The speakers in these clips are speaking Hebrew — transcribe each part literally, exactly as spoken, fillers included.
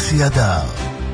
יוסי הדר.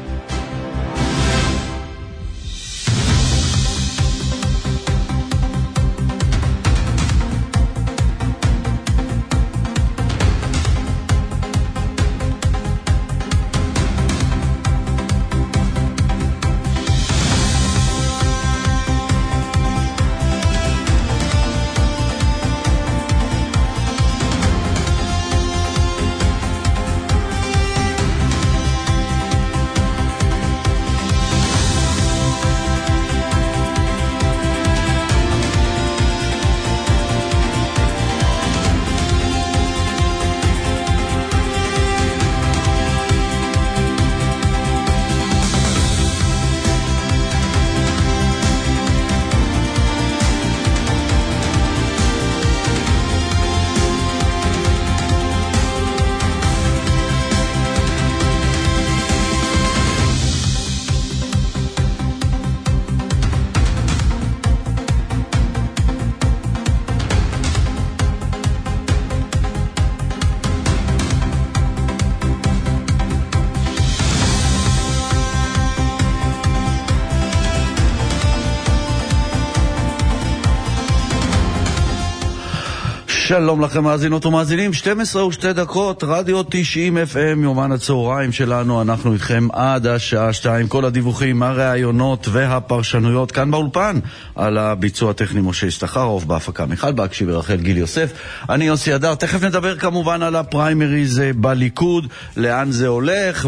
שלום לכם מאזינות ומאזינים, שתים עשרה ושתי דקות, רדיו תשעים אף אם, יומן הצהריים שלנו, אנחנו איתכם עד השעה שתיים, כל הדיווחים, הרעיונות והפרשנויות כאן באולפן, על הביצוע הטכני משה הסתחרוף, בהפקה מיכל בקשי ורחל גיל יוסף, אני יוסי הדר. תכף נדבר כמובן על הפריימריז בליכוד, לאן זה הולך,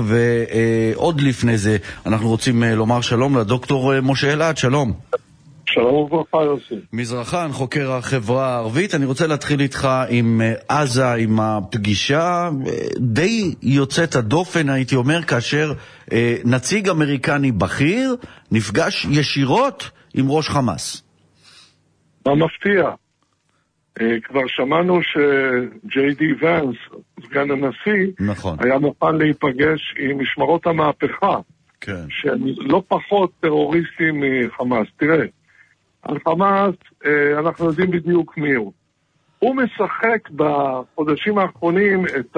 ועוד לפני זה אנחנו רוצים לומר שלום לדוקטור משה אלעד. שלום. שלום וברכה יוסי. מזרחן, חוקר החברה הערבית. אני רוצה להתחיל איתך עם עזה, עם הפגישה די יוצאת הדופן, הייתי אומר, כאשר נציג אמריקני בכיר נפגש ישירות עם ראש חמאס. מה מפתיע? כבר שמענו שג'יי די ונס, סגן הנשיא, נכון. היה מוכן להיפגש עם משמרות המהפכה, כן. שהם לא פחות טרוריסטים מחמאס. תראה, על חמאס אנחנו יודעים בדיוק מי הוא. הוא משחק בחודשים האחרונים את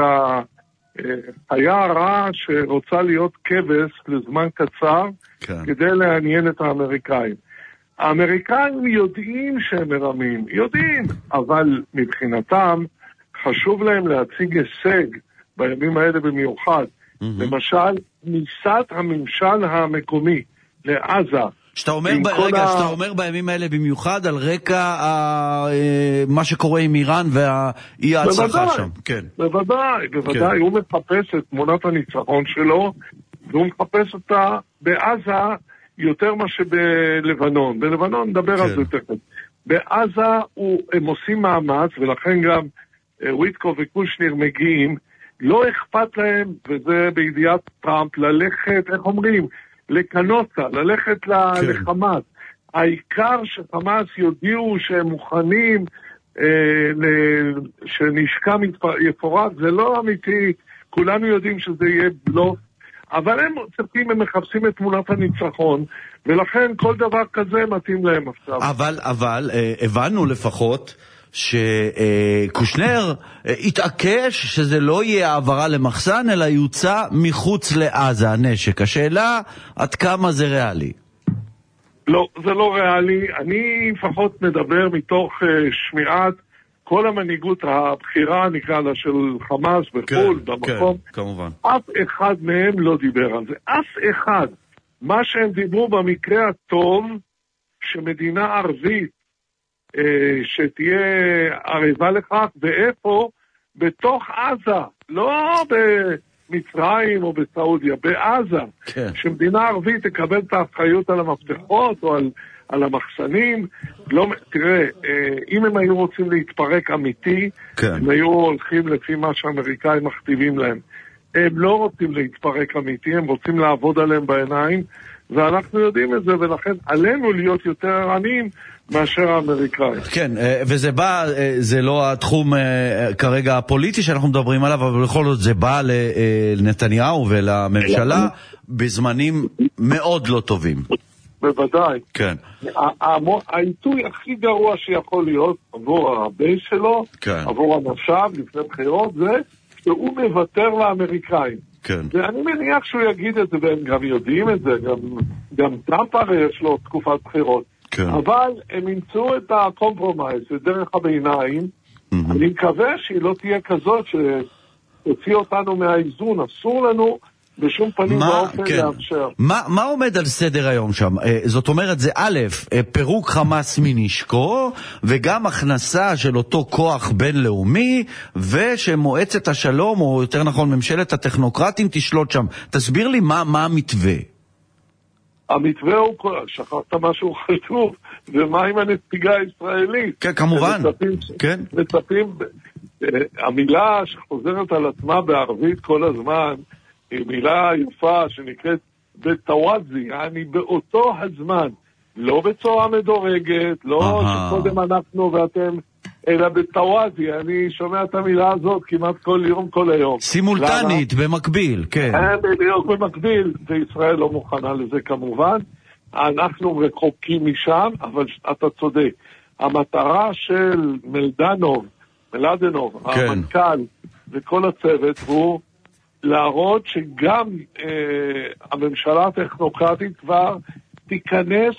החיה הרעה שרוצה להיות כבש לזמן קצר, כן. כדי לעניין את האמריקאים. האמריקאים יודעים שהם מרמים, יודעים, אבל מבחינתם חשוב להם להציג הישג בימים האלה במיוחד. Mm-hmm. למשל, ניסת הממשל המקומי לעזה. שאתה אומר, ב... רגע, ה... שאתה אומר בימים האלה במיוחד על רקע ה... מה שקורה עם איראן והאי ההצלחה שם. כן. בוודאי, בוודאי. כן. הוא מחפש את תמונת הניצחון שלו, והוא מחפש אותה בעזה יותר מה שבלבנון. בלבנון נדבר כן. על זה תכף. בעזה הוא, הם עושים מאמץ, ולכן גם וויטקו וקושניר מגיעים, לא אכפת להם, וזה בידיעת טראמפ, ללכת, איך אומרים, לקנוטה, ללכת כן. לחמאס. העיקר שחמאס יודיעו שהם מוכנים אה, ל... שנשקע יפורק, זה לא אמיתי, כולנו יודעים שזה יהיה בלוף, אבל הם צפים, הם מחפשים את תמונת הניצחון, ולכן כל דבר כזה מתאים להם עכשיו. אבל, אבל, אה, הבנו לפחות, שקושנר התעקש שזה לא יהיה העברה למחסן, אלא יוצא מחוץ לעזה הנשק. השאלה, עד כמה זה ריאלי? לא, זה לא ריאלי. אני לפחות מדבר מתוך uh, שמיעת כל המנהיגות הבחירה, נקרא לה, של חמאס בחול, כן, במקום. כן, כמובן. אף אחד מהם לא דיבר על זה. אף אחד. מה שהם דיברו במקרה הטוב, שמדינה ערבית, שתהיה ערבה לכך, ואיפה? בתוך עזה, לא במצרים או בסעודיה, בעזה, כן. שמדינה ערבית תקבל את האחריות על המפתחות או על, על המחסנים. לא, תראה, אם הם היו רוצים להתפרק אמיתי, כן. הם היו הולכים לפי מה שהאמריקאים מכתיבים להם. הם לא רוצים להתפרק אמיתי, הם רוצים לעבוד עליהם בעיניים, ואנחנו יודעים את זה, ולכן עלינו להיות יותר ערניים מאשר האמריקאים. כן, וזה בא, זה לא התחום כרגע הפוליטי שאנחנו מדברים עליו, אבל בכל זאת זה בא לנתניהו ולממשלה בזמנים מאוד לא טובים. בוודאי. כן. העיתוי הכי גרוע שיכול להיות עבור הבייס שלו, עבור אנשיו לפני בחירות, זה שהוא מוותר לאמריקאים. כן. ואני מניח שהוא יגיד את זה, והם גם יודעים את זה, גם, גם טראמפ הרי יש לו תקופת בחירות. כן. אבל הם ימצאו את הקומפרומייס, את דרך הביניים, mm-hmm. אני מקווה שהיא לא תהיה כזאת שתוציא אותנו מהאיזון, אסור לנו בשום פנים באופן כן. לאפשר. מה, מה עומד על סדר היום שם? זאת אומרת, זה א', פירוק חמאס מנשקו, וגם הכנסה של אותו כוח בינלאומי, ושמועצת השלום, או יותר נכון ממשלת הטכנוקרטים, תשלוט שם. תסביר לי מה, מה המתווה. המתווה הוא, שכחת משהו חשוב, ומה עם הנציגה הישראלית? כן, כמובן. מצפים, כן. מצפים, המילה שחוזרת על עצמה בערבית כל הזמן, היא מילה יפה שנקראת בתוואזי, אני באותו הזמן, לא בצורה מדורגת, לא שקודם אנחנו ואתם, אלא בתוואזי, אני שומע את המילה הזאת כמעט כל יום, כל היום. סימולטנית, במקביל, כן. בדיוק, במקביל, וישראל לא מוכנה לזה כמובן, אנחנו רחוקים משם, אבל אתה צודק, המטרה של מלדנוב, מלדנוב, כן. המנכ"ל וכל הצוות הוא להראות שגם אה, הממשלה הטכנוקרטית כבר תיכנס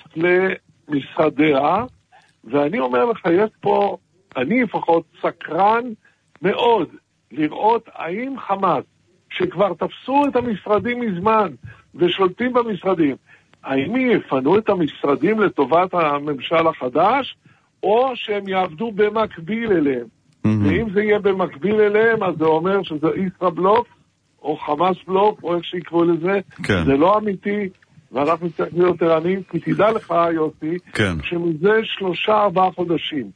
למשרדיה, ואני אומר לך, יש פה, אני לפחות סקרן מאוד לראות האם חמאס, שכבר תפסו את המשרדים מזמן ושולטים במשרדים, האם יפנו את המשרדים לטובת הממשל החדש, או שהם יעבדו במקביל אליהם. Mm-hmm. ואם זה יהיה במקביל אליהם, אז זה אומר שזה ישראבלוף, או חמאס בלוק, או איך שיקראו לזה, כן. זה לא אמיתי, ואנחנו צריכים להיות ערניים, כי תדע לך, יוסי, כן. שמזה שלושה ארבעה חודשים,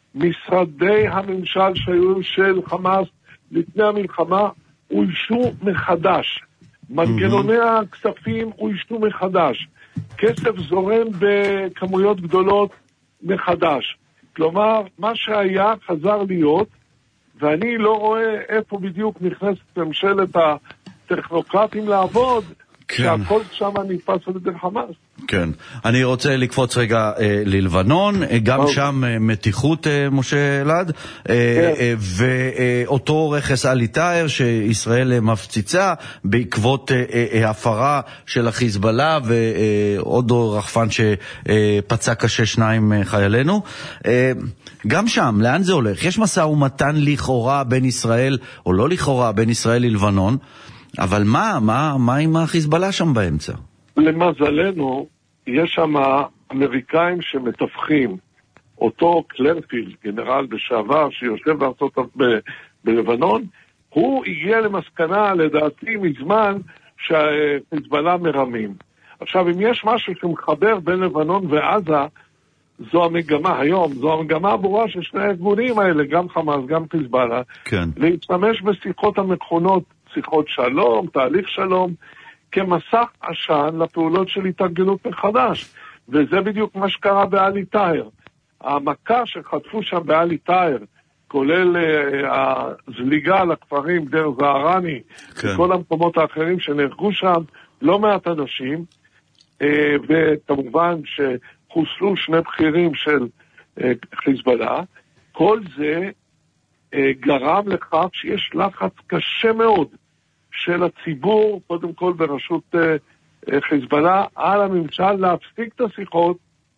משרדי הממשל שהיו של חמאס לפני המלחמה, אוישו מחדש. מנגנוני mm-hmm. הכספים אוישו מחדש. כסף זורם בכמויות גדולות מחדש. כלומר, מה שהיה חזר להיות, ואני לא רואה איפה בדיוק נכנסת ממשלת הטכנוקרטים לעבוד, כן. שהכל שם נתפס על ידי חמאס. כן. אני רוצה לקפוץ רגע אה, ללבנון, אה, גם אוקיי. שם אה, מתיחות, אה, משה אלעד, אה, כן. אה, ואותו רכס אלי טאהר שישראל אה, מפציצה בעקבות אה, אה, הפרה של החיזבאללה, ועוד אה, רחפן שפצע קשה שניים אה, חיילינו. אה, גם שם, לאן זה הולך? יש משא ומתן לכאורה בין ישראל, או לא לכאורה, בין ישראל ללבנון, אבל מה, מה, מה עם החיזבאללה שם באמצע? למזלנו, יש שם אמריקאים שמתווכים. אותו קלרפילד, גנרל בשעבר, שיושב בארצות ב- בלבנון, הוא הגיע למסקנה, לדעתי, מזמן, שהחיזבאללה מרמים. עכשיו, אם יש משהו שמחבר בין לבנון ועזה, זו המגמה היום, זו המגמה הברורה של שני הארגונים האלה, גם חמאס, גם חיזבאללה, כן. להשתמש בשיחות המכונות, שיחות שלום, תהליך שלום, כמסך עשן לפעולות של התארגנות מחדש. וזה בדיוק מה שקרה באלי טאהר. המכה שחטפו שם באלי טאהר, כולל uh, הזליגה לכפרים דר זהרני, כן. וכל המקומות האחרים שנהרגו שם, לא מעט אנשים, uh, וכמובן שחוסלו שני בכירים של uh, חיזבאללה, כל זה uh, גרם לכך שיש לחץ קשה מאוד של הציבור, קודם כל בראשות uh, חיזבאללה, על הממשל להפסיק את השיחות,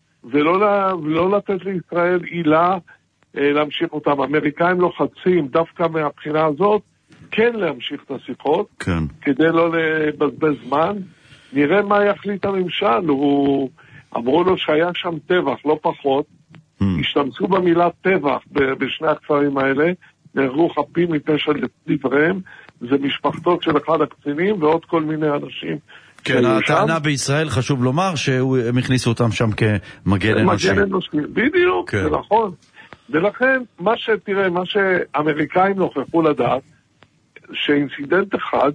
ולא לא לתת לישראל עילה אה, להמשיך אותם. האמריקאים לוחצים דווקא מהבחינה הזאת, כן להמשיך את השיחות, כן. כדי לא לבזבז זמן. נראה מה יחליט הממשל. הוא, אמרו לו שהיה שם טבח, לא פחות. Mm. השתמשו במילה טבח בשני הכפרים האלה, נהרגו חפים מפשע לדבריהם, זה משפחתות של אחד הקצינים ועוד כל מיני אנשים. כן, הטענה שם. בישראל חשוב לומר שהם הכניסו אותם שם כמגן אנושי. מגן אנושי, בדיוק, כן. זה נכון. ולכן, מה שתראה, מה שאמריקאים נוכחו לדעת, שאינסידנט אחד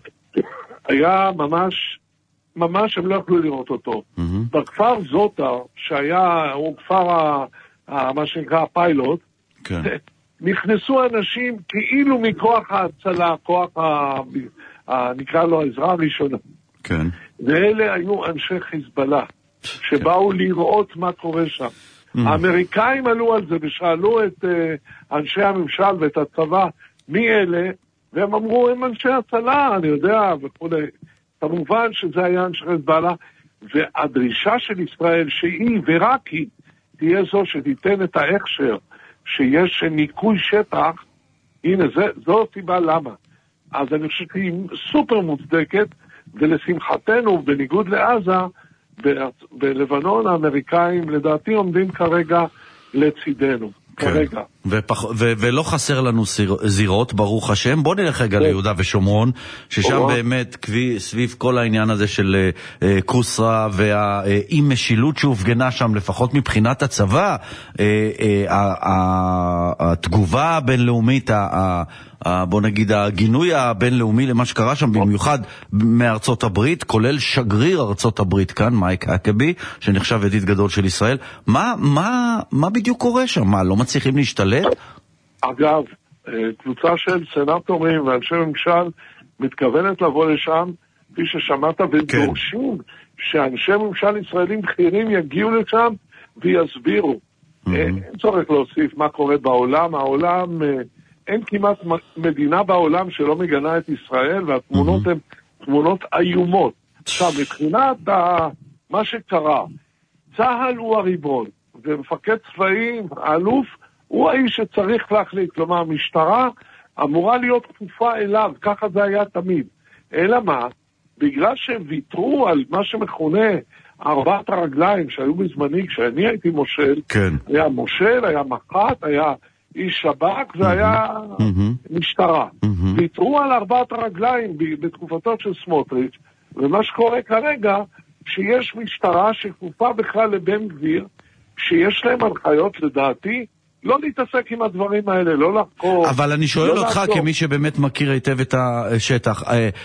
היה ממש, ממש הם לא יכלו לראות אותו. Mm-hmm. בכפר זוטר, שהיה, הוא כפר, ה, ה, מה שנקרא הפיילוט, כן. נכנסו אנשים כאילו מכוח ההצלה, כוח ה... ה נקרא לו העזרה הראשונה. כן. ואלה היו אנשי חיזבאללה, שבאו כן. לראות מה קורה שם. Mm. האמריקאים עלו על זה ושאלו את uh, אנשי הממשל ואת הצבא, מי אלה? והם אמרו, הם אנשי הצלה, אני יודע, וכו'. כמובן שזה היה אנשי חזבאללה, והדרישה של ישראל שהיא ורק היא תהיה זו שתיתן את ההכשר שיש ניקוי שטח, הנה, זה, זו סיבה למה. אז אני חושב שהיא סופר מוצדקת, ולשמחתנו, בניגוד לעזה, בלבנון האמריקאים לדעתי עומדים כרגע לצידנו. כן. כרגע. ופח... ו- ולא חסר לנו זירות, ברוך השם. בוא נלך רגע ליהודה ושומרון, ששם באמת כבי, סביב כל העניין הזה של uh, קוסרה והאי משילות שהופגנה שם, לפחות מבחינת הצבא, uh, uh, התגובה הבינלאומית, בוא נגיד הגינוי הבינלאומי למה שקרה שם, במיוחד מארצות הברית, כולל שגריר ארצות הברית כאן, מייק האקבי, שנחשב ידיד גדול של ישראל. מה, מה, מה בדיוק קורה שם? מה, לא מצליחים להשתלט? אגב, קבוצה של סנטורים ואנשי ממשל מתכוונת לבוא לשם, כפי ששמעת, ודורשים שאנשי ממשל ישראלים בכירים יגיעו לשם ויסבירו. אין צורך להוסיף מה קורה בעולם. העולם, אין כמעט מדינה בעולם שלא מגנה את ישראל, והתמונות הן תמונות איומות. עכשיו, מבחינת מה שקרה, צהל הוא הריבון, ומפקד צבאי, האלוף, הוא האיש שצריך להחליט. כלומר, המשטרה אמורה להיות כפופה אליו, ככה זה היה תמיד. אלא מה? בגלל שהם ויתרו על מה שמכונה ארבעת הרגליים שהיו בזמני, כשאני הייתי מושל, כן. היה מושל, היה מח"ט, היה איש שב"כ, והיה mm-hmm. משטרה. Mm-hmm. ויתרו על ארבעת הרגליים בתקופתו של סמוטריץ', ומה שקורה כרגע, שיש משטרה שכפופה בכלל לבן גביר, שיש להם הנחיות לדעתי, לא להתעסק עם הדברים האלה, לא לחקור. אבל אני שואל לא אותך, לחקור. כמי שבאמת מכיר היטב את השטח,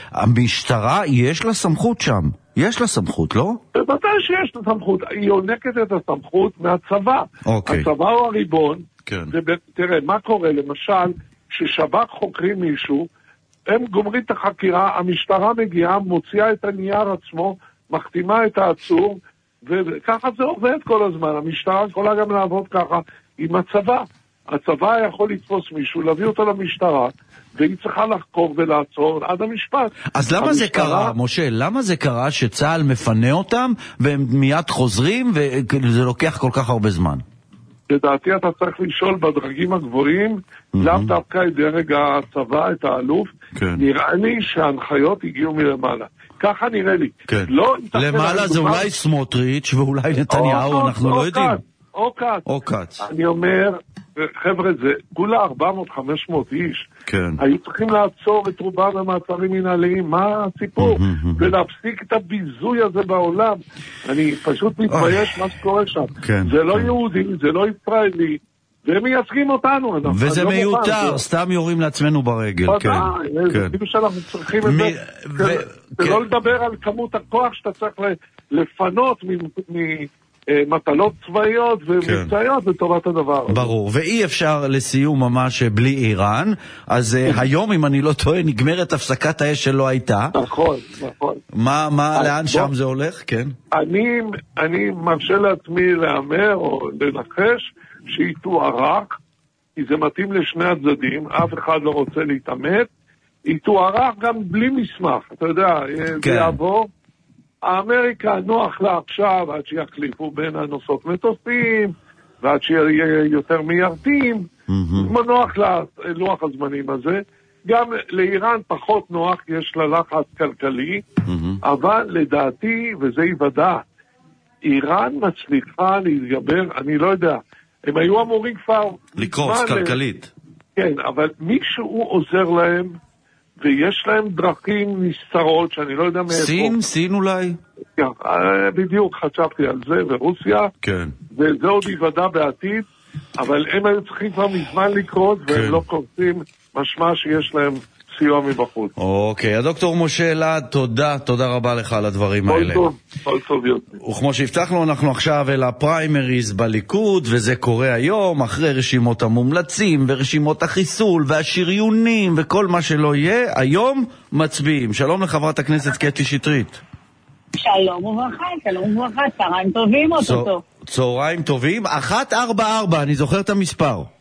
המשטרה, יש לה סמכות שם? יש לה סמכות, לא? בוודאי שיש לה סמכות. היא עונקת את הסמכות מהצבא. אוקיי. הצבא הוא הריבון. כן. ותראה, מה קורה? למשל, ששב"כ חוקרים מישהו, הם גומרים את החקירה, המשטרה מגיעה, מוציאה את הנייר עצמו, מחתימה את העצור, וככה זה עובד כל הזמן. המשטרה יכולה גם לעבוד ככה עם הצבא. הצבא יכול לתפוס מישהו, להביא אותו למשטרה, והיא צריכה לחקור ולעצור עד המשפט. אז למה המשטרה... זה קרה, משה? למה זה קרה שצה"ל מפנה אותם, והם מיד חוזרים, וזה לוקח כל כך הרבה זמן? לדעתי אתה צריך לשאול בדרגים הגבוהים, mm-hmm. לאו דווקא את דרג הצבא, את האלוף, כן. נראה לי שההנחיות הגיעו מלמעלה. ככה נראה לי. כן. לא, למעלה זה אולי סמוטריץ' ואולי נתניהו, או, אנחנו או, לא או יודעים. או קץ. או קץ. אני אומר, חבר'ה, זה כולה ארבע מאות חמש מאות איש. כן. היו צריכים לעצור את רובם במעצרים מנהליים. מה הסיפור? Mm-hmm. ולהפסיק את הביזוי הזה בעולם. אני פשוט מתבייש מה שקורה שם. כן. זה לא כן. יהודי, זה לא ישראלי. והם מייצגים אותנו. וזה מיותר, סתם יורים לעצמנו ברגל. ודאי, זה כאילו שאנחנו צריכים את זה. זה לא לדבר על כמות הכוח שאתה צריך לפנות ממטלות צבאיות ומבצעיות לטובת הדבר. ברור, ואי אפשר לסיום ממש בלי איראן, אז היום, אם אני לא טועה, נגמרת הפסקת האש שלא הייתה. נכון, נכון. מה, לאן שם זה הולך? כן. אני מרשה לעצמי לאמר או לנחש, שהיא תוארך, כי זה מתאים לשני הצדדים, אף אחד לא רוצה להתאמת, היא תוארך גם בלי מסמך, אתה יודע, כן. זה יעבור, האמריקה נוח לה עכשיו, עד שיחליפו בין הנוסעות מטוסים, ועד שיהיה יותר מיירטים, mm-hmm. נוח לה לוח הזמנים הזה, גם לאיראן פחות נוח, יש לה לחץ כלכלי, mm-hmm. אבל לדעתי, וזה יוודע, איראן מצליחה להתגבר, אני לא יודע, הם היו אמורים כבר... לקרוס כלכלית. כן, אבל מישהו עוזר להם, ויש להם דרכים נסתרות, שאני לא יודע מאיפה. סין? סין אולי? כן, בדיוק חשבתי על זה, ורוסיה. כן. וזה עוד יוודע בעתיד, אבל הם היו צריכים כבר מזמן לקרות, והם לא קורסים משמע שיש להם סיוע מבחוץ. אוקיי, הדוקטור משה אלעד, תודה, תודה רבה לך על הדברים האלה. כל טוב, כל טוב יותר. וכמו שהבטחנו, אנחנו עכשיו אל הפריימריז בליכוד, וזה קורה היום, אחרי רשימות המומלצים, ורשימות החיסול, והשריונים, וכל מה שלא יהיה, היום מצביעים. שלום לחברת הכנסת קטי שטרית. שלום וברכה, שלום וברכה, צהריים טובים אותו. צהריים טובים, אחת ארבע ארבע, אני זוכר את המספר.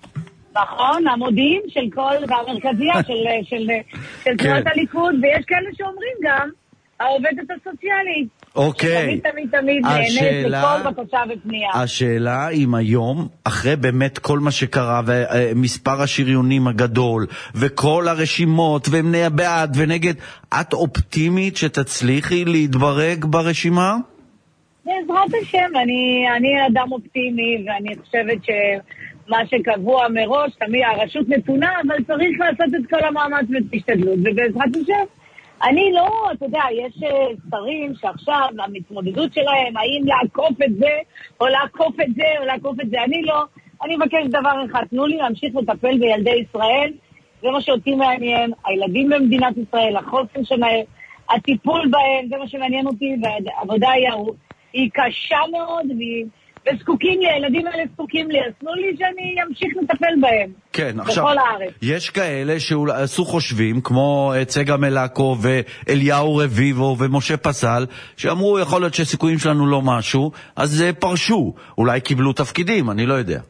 נכון, המודיעין של כל, והמרכזייה של תנועת הליכוד, ויש כאלה שאומרים גם, העובדת הסוציאלית. אוקיי. שתמיד תמיד תמיד נהנית לכל בקשה ופנייה. השאלה אם היום, אחרי באמת כל מה שקרה, ומספר השריונים הגדול, וכל הרשימות, ומנה בעד ונגד, את אופטימית שתצליחי להתברג ברשימה? בעזרת השם, אני, אני אדם אופטימי, ואני חושבת שמה שקבוע מראש, תמיד הרשות נתונה, אבל צריך לעשות את כל המאמץ ותשתדלות, ובעזרת השם, אני לא, אתה יודע, יש שרים שעכשיו המתמודדות שלהם, האם לעקוף את זה, או לעקוף את זה, או לעקוף את זה, אני לא, אני מבקש דבר אחד, תנו לי להמשיך לטפל בילדי ישראל, זה מה שאותי מעניין, הילדים במדינת ישראל, החוסן שלהם, הטיפול בהם, זה מה שמעניין אותי, והעבודה היא, היא קשה מאוד, והיא... וזקוקים לי, הילדים האלה זקוקים לי, אז תנו לי שאני אמשיך לטפל בהם. כן, עכשיו, בכל הארץ. יש כאלה שעשו חושבים, כמו צגה מלאקו ואליהו רביבו ומשה פסל, שאמרו, יכול להיות שסיכויים שלנו לא משהו, אז פרשו, אולי קיבלו תפקידים, אני לא יודע.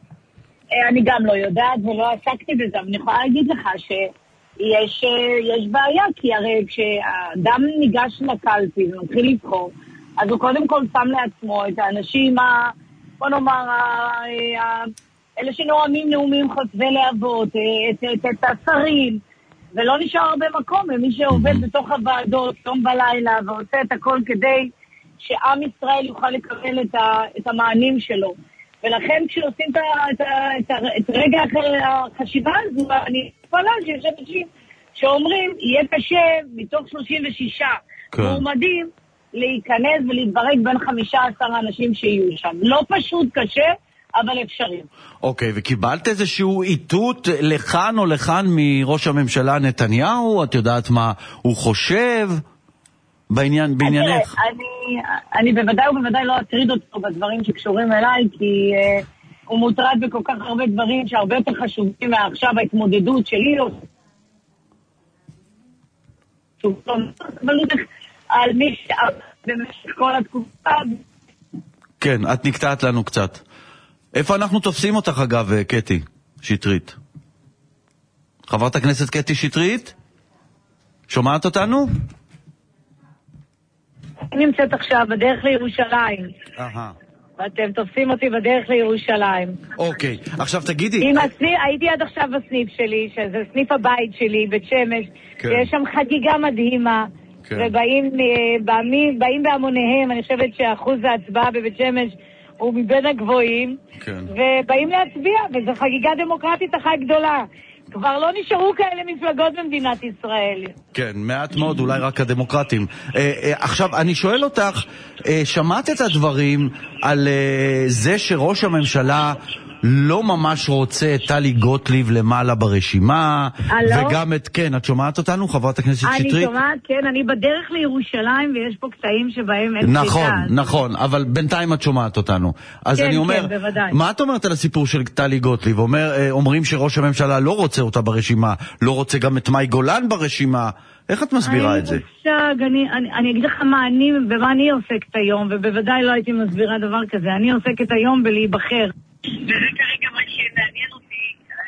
אני גם לא יודעת ולא עסקתי בזה, אבל אני יכולה להגיד לך שיש יש בעיה, כי הרי כשאדם ניגש לקלפי ומתחיל לבחור, אז הוא קודם כל שם לעצמו את האנשים, ה, בוא נאמר, ה, ה, אלה שנואמים נאומים חוצבי להבות, את, את, את השרים, ולא נשאר הרבה מקום, ומי שעובד בתוך הוועדות יום בלילה ועושה את הכל כדי שעם ישראל יוכל לקבל את, ה, את המענים שלו. ולכן כשעושים את, את, את, את רגע אחרי החשיבה הזו, אני מתפלא שיש אנשים שאומרים, יהיה קשה מתוך שלושים ושש כן. מועמדים, להיכנס ולהתברג בין חמישה עשר אנשים שיהיו שם. לא פשוט, קשה, אבל אפשרי. אוקיי, וקיבלת איזשהו איתות לכאן או לכאן מראש הממשלה נתניהו? את יודעת מה הוא חושב בעניין, בעניינך? אני, אני בוודאי ובוודאי לא אטריד אותו בדברים שקשורים אליי, כי uh, הוא מוטרד בכל כך הרבה דברים שהרבה יותר חשובים מעכשיו ההתמודדות שלי. אבל הוא על מי שבמשך כל התקופה. כן, את נקטעת לנו קצת. איפה אנחנו תופסים אותך אגב, קטי שטרית? חברת הכנסת קטי שטרית? שומעת אותנו? אני נמצאת עכשיו בדרך לירושלים. אהה. ואתם תופסים אותי בדרך לירושלים. אוקיי, עכשיו תגידי. הסניף, הייתי עד עכשיו בסניף שלי, שזה סניף הבית שלי, בית שמש, כן. ויש שם חגיגה מדהימה. כן. ובאים באים, באים בהמוניהם, אני חושבת שאחוז ההצבעה בבית שמש הוא מבין הגבוהים, כן. ובאים להצביע, וזו חגיגה דמוקרטית אחת גדולה. כבר לא נשארו כאלה מפלגות במדינת ישראל. כן, מעט מאוד, אולי רק הדמוקרטים. אה, אה, עכשיו, אני שואל אותך, אה, שמעת את הדברים על אה, זה שראש הממשלה לא ממש רוצה את טלי גוטליב למעלה ברשימה, וגם את, כן, את שומעת אותנו, חברת הכנסת שטרית? אני שומעת, כן, אני בדרך לירושלים, ויש פה קטעים שבהם אין סליחה. נכון, נכון, אבל בינתיים את שומעת אותנו. אז אני אומר, מה את אומרת על הסיפור של טלי גוטליב? אומרים שראש הממשלה לא רוצה אותה ברשימה, לא רוצה גם את מאי גולן ברשימה. איך את מסבירה את זה? אני אגיד לך מה אני, במה אני עוסקת היום, ובוודאי לא הייתי מסבירה דבר כזה. אני עוסקת היום בלהיבחר. וזה כרגע מה שמעניין אותי,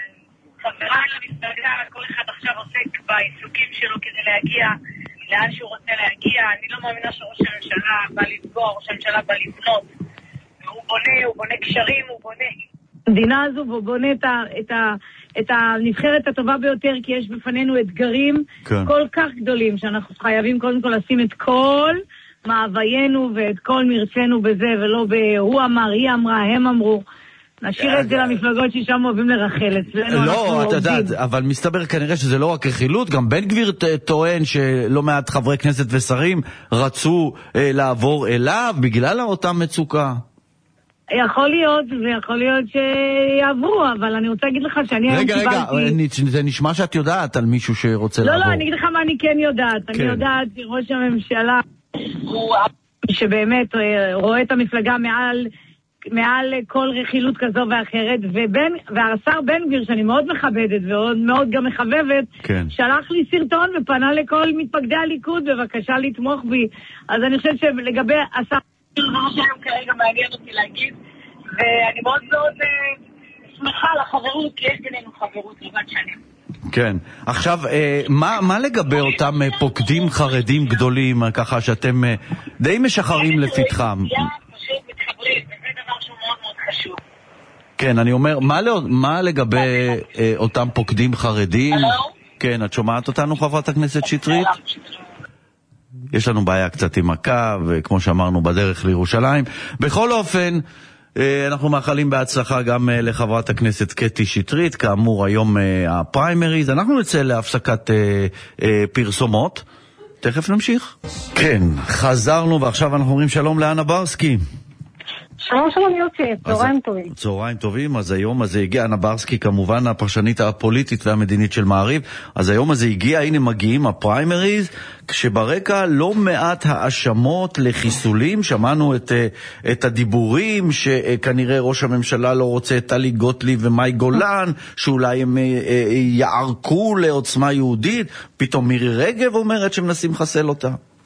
חבריי למפלגה, כל אחד עכשיו עוסק בעיסוקים שלו כדי להגיע לאן שהוא רוצה להגיע. אני לא מאמינה שראש הממשלה בא לפגוע, ראש הממשלה בא לבנות. הוא בונה, הוא בונה קשרים, הוא בונה המדינה הזו, והוא בונה את, ה, את, ה, את הנבחרת הטובה ביותר, כי יש בפנינו אתגרים כן. כל כך גדולים, שאנחנו חייבים קודם כל לשים את כל מאוויינו ואת כל מרצנו בזה, ולא בהוא אמר, היא אמרה, הם אמרו. נשאיר את זה למפלגות ששם אוהבים לרחל אצלנו. לא, אתה יודעת, אבל מסתבר כנראה שזה לא רק רכילות, גם בן גביר טוען שלא מעט חברי כנסת ושרים רצו לעבור אליו בגלל אותה מצוקה. יכול להיות, ויכול להיות שיעברו, אבל אני רוצה להגיד לך שאני היום קיבלתי... רגע, רגע, זה נשמע שאת יודעת על מישהו שרוצה לעבור. לא, לא, אני אגיד לך מה אני כן יודעת. אני יודעת שראש הממשלה הוא שבאמת רואה את המפלגה מעל... מעל כל רכילות כזו ואחרת, ובן, והשר בן גביר, שאני מאוד מכבדת ומאוד גם מחבבת, כן. שלח לי סרטון ופנה לכל מתפקדי הליכוד, בבקשה לתמוך בי. אז אני חושבת שלגבי השר, זה מה שהיום כרגע מעניין אותי להגיד, ואני מאוד מאוד שמחה על החברות, כי יש בינינו חברות רבת שנים. כן. עכשיו, מה, מה לגבי אותם פוקדים חרדים גדולים, ככה שאתם די משחררים לפתחם? פשוט מתחברים, וזה דבר שהוא מאוד מאוד חשוב. כן, אני אומר, מה, מה לגבי אותם פוקדים חרדים? הלו? כן, את שומעת אותנו, חברת הכנסת שטרית? יש לנו בעיה קצת עם הקו, וכמו שאמרנו, בדרך לירושלים. בכל אופן, אנחנו מאחלים בהצלחה גם לחברת הכנסת קטי שטרית, כאמור היום הפריימריז. אנחנו נצא להפסקת פרסומות, תכף נמשיך. כן, חזרנו ועכשיו אנחנו אומרים שלום לאנה ברסקי. שלום שלום יוצי, צהריים טובים. צהריים טובים, אז היום הזה הגיע, אנה ברסקי כמובן הפרשנית הפוליטית והמדינית של מעריב, אז היום הזה הגיע, הנה מגיעים הפריימריז, כשברקע לא מעט האשמות לחיסולים, שמענו את, את הדיבורים שכנראה ראש הממשלה לא רוצה את טלי גוטליב ומאי גולן, שאולי הם יערקו לעוצמה יהודית, פתאום מירי רגב אומרת שמנסים לחסל אותה.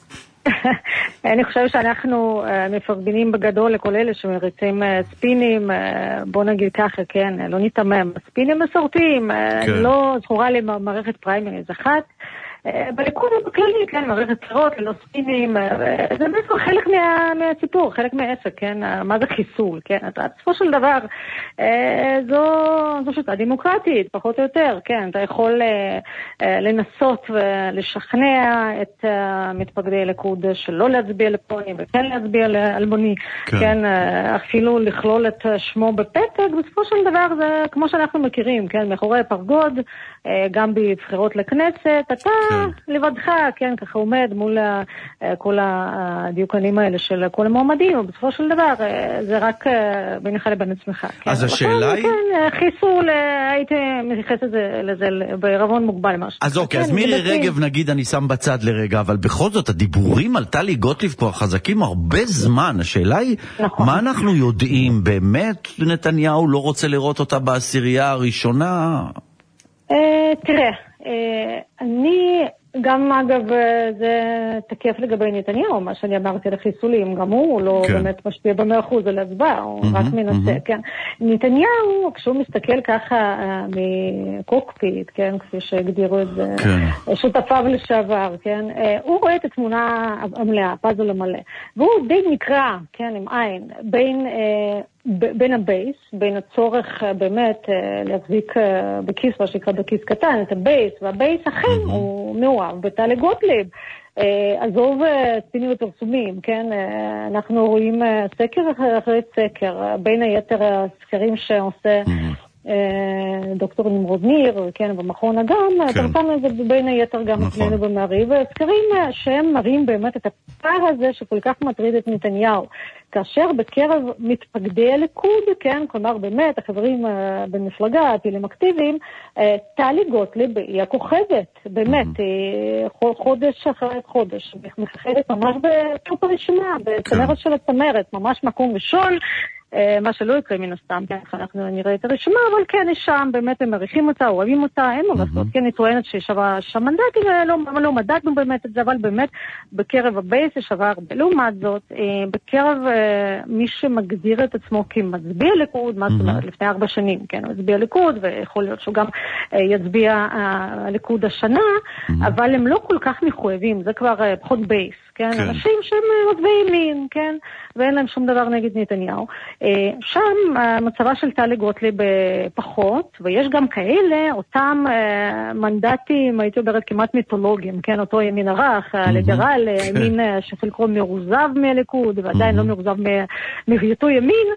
אני חושב שאנחנו מפרגנים בגדול לכל אלה שמריצים ספינים, בוא נגיד ככה, כן, לא נתמם, ספינים מסורתיים, לא זכורה לי מערכת פריימריז אחת, בליכוד בכללי, כן, מערכת בחירות, ללא ספינים, זה בעצם חלק מה, מהסיפור, חלק מהעסק, כן, מה זה חיסול, כן, בסופו של דבר, זו, זו שיטה דמוקרטית, פחות או יותר, כן, אתה יכול לנסות ולשכנע את מתפקדי הליכוד שלא להצביע לפוני, וכן להצביע לאלמוני, כן. כן, אפילו לכלול את שמו בפתק, בסופו של דבר זה כמו שאנחנו מכירים, כן, מאחורי פרגוד, גם בבחירות לכנסת, אתה לבדך, כן, ככה עומד מול כל הדיוקנים האלה של כל המועמדים, ובסופו של דבר זה רק בינך לבין עצמך. אז השאלה היא... כן, חיסול, הייתי מתייחס לזה בערבון מוגבל. אז אוקיי, אז מירי רגב נגיד אני שם בצד לרגע, אבל בכל זאת הדיבורים על טלי גוטליב כבר חזקים הרבה זמן. השאלה היא, מה אנחנו יודעים? באמת נתניהו לא רוצה לראות אותה בעשירייה הראשונה? תראה, אני גם אגב זה תקף לגבי נתניהו, מה שאני אמרתי לחיסולים, גם הוא לא באמת משפיע במאה אחוז על הצבעה, הוא רק מנסה, כן. נתניהו, כשהוא מסתכל ככה מקוקפיט, כן, כפי שהגדירו את זה, שותפיו לשעבר, כן, הוא רואה את התמונה המלאה, הפאזל המלא, והוא די נקרא, כן, עם עין, בין... בין הבייס, בין הצורך באמת להחזיק בכיס, מה שנקרא בכיס קטן, את הבייס, והבייס אכן הוא מאוהב בטלי גוטליב. עזוב ספינים ופרסומים, כן? אנחנו רואים סקר אחרי סקר, בין היתר הסקרים שעושה דוקטור נמרוד ניר, כן, במכון אגם, פרסמנו את זה בין היתר גם אצלנו במעריב, סקרים שהם מראים באמת את הפער הזה שכל כך מטריד את נתניהו. כאשר בקרב מתפקדי הליכוד, כן, כלומר באמת החברים במפלגה, הפעילים אקטיביים, טלי גוטליב היא הכוכבת, באמת, חודש אחרי חודש, מככבת ממש בטופ הרשימה, בצמרת של הצמרת, ממש מקום ראשון, מה שלא יקרה מן הסתם, כן, אנחנו נראה את הרשימה, אבל כן, יש שם, באמת הם מריחים אותה, אוהבים אותה, אין לו לעשות, כן, היא טוענת שהיא שווה שמנדטים, לא, לא מדדנו באמת את זה, אבל באמת בקרב הבייס היא שווה הרבה. לעומת זאת, בקרב מי שמגדיר את עצמו כמצביע ליכוד, מה זאת אומרת, לפני ארבע שנים, כן, הוא הצביע ליכוד, ויכול להיות שהוא גם יצביע ליכוד השנה, אבל הם לא כל כך מחויבים, זה כבר פחות בייס, כן, אנשים שהם מצביעי ימין, כן, ואין להם שום דבר נגד נתניהו. שם מצבה של טלי גוטליב פחות, ויש גם כאלה, אותם מנדטים, הייתי אומרת כמעט מיתולוגיים, כן, אותו ימין הרך, הליברל, ימין שחלקו מרוזב מהליכוד, ועדיין לא מרוזב מהיותו ימין,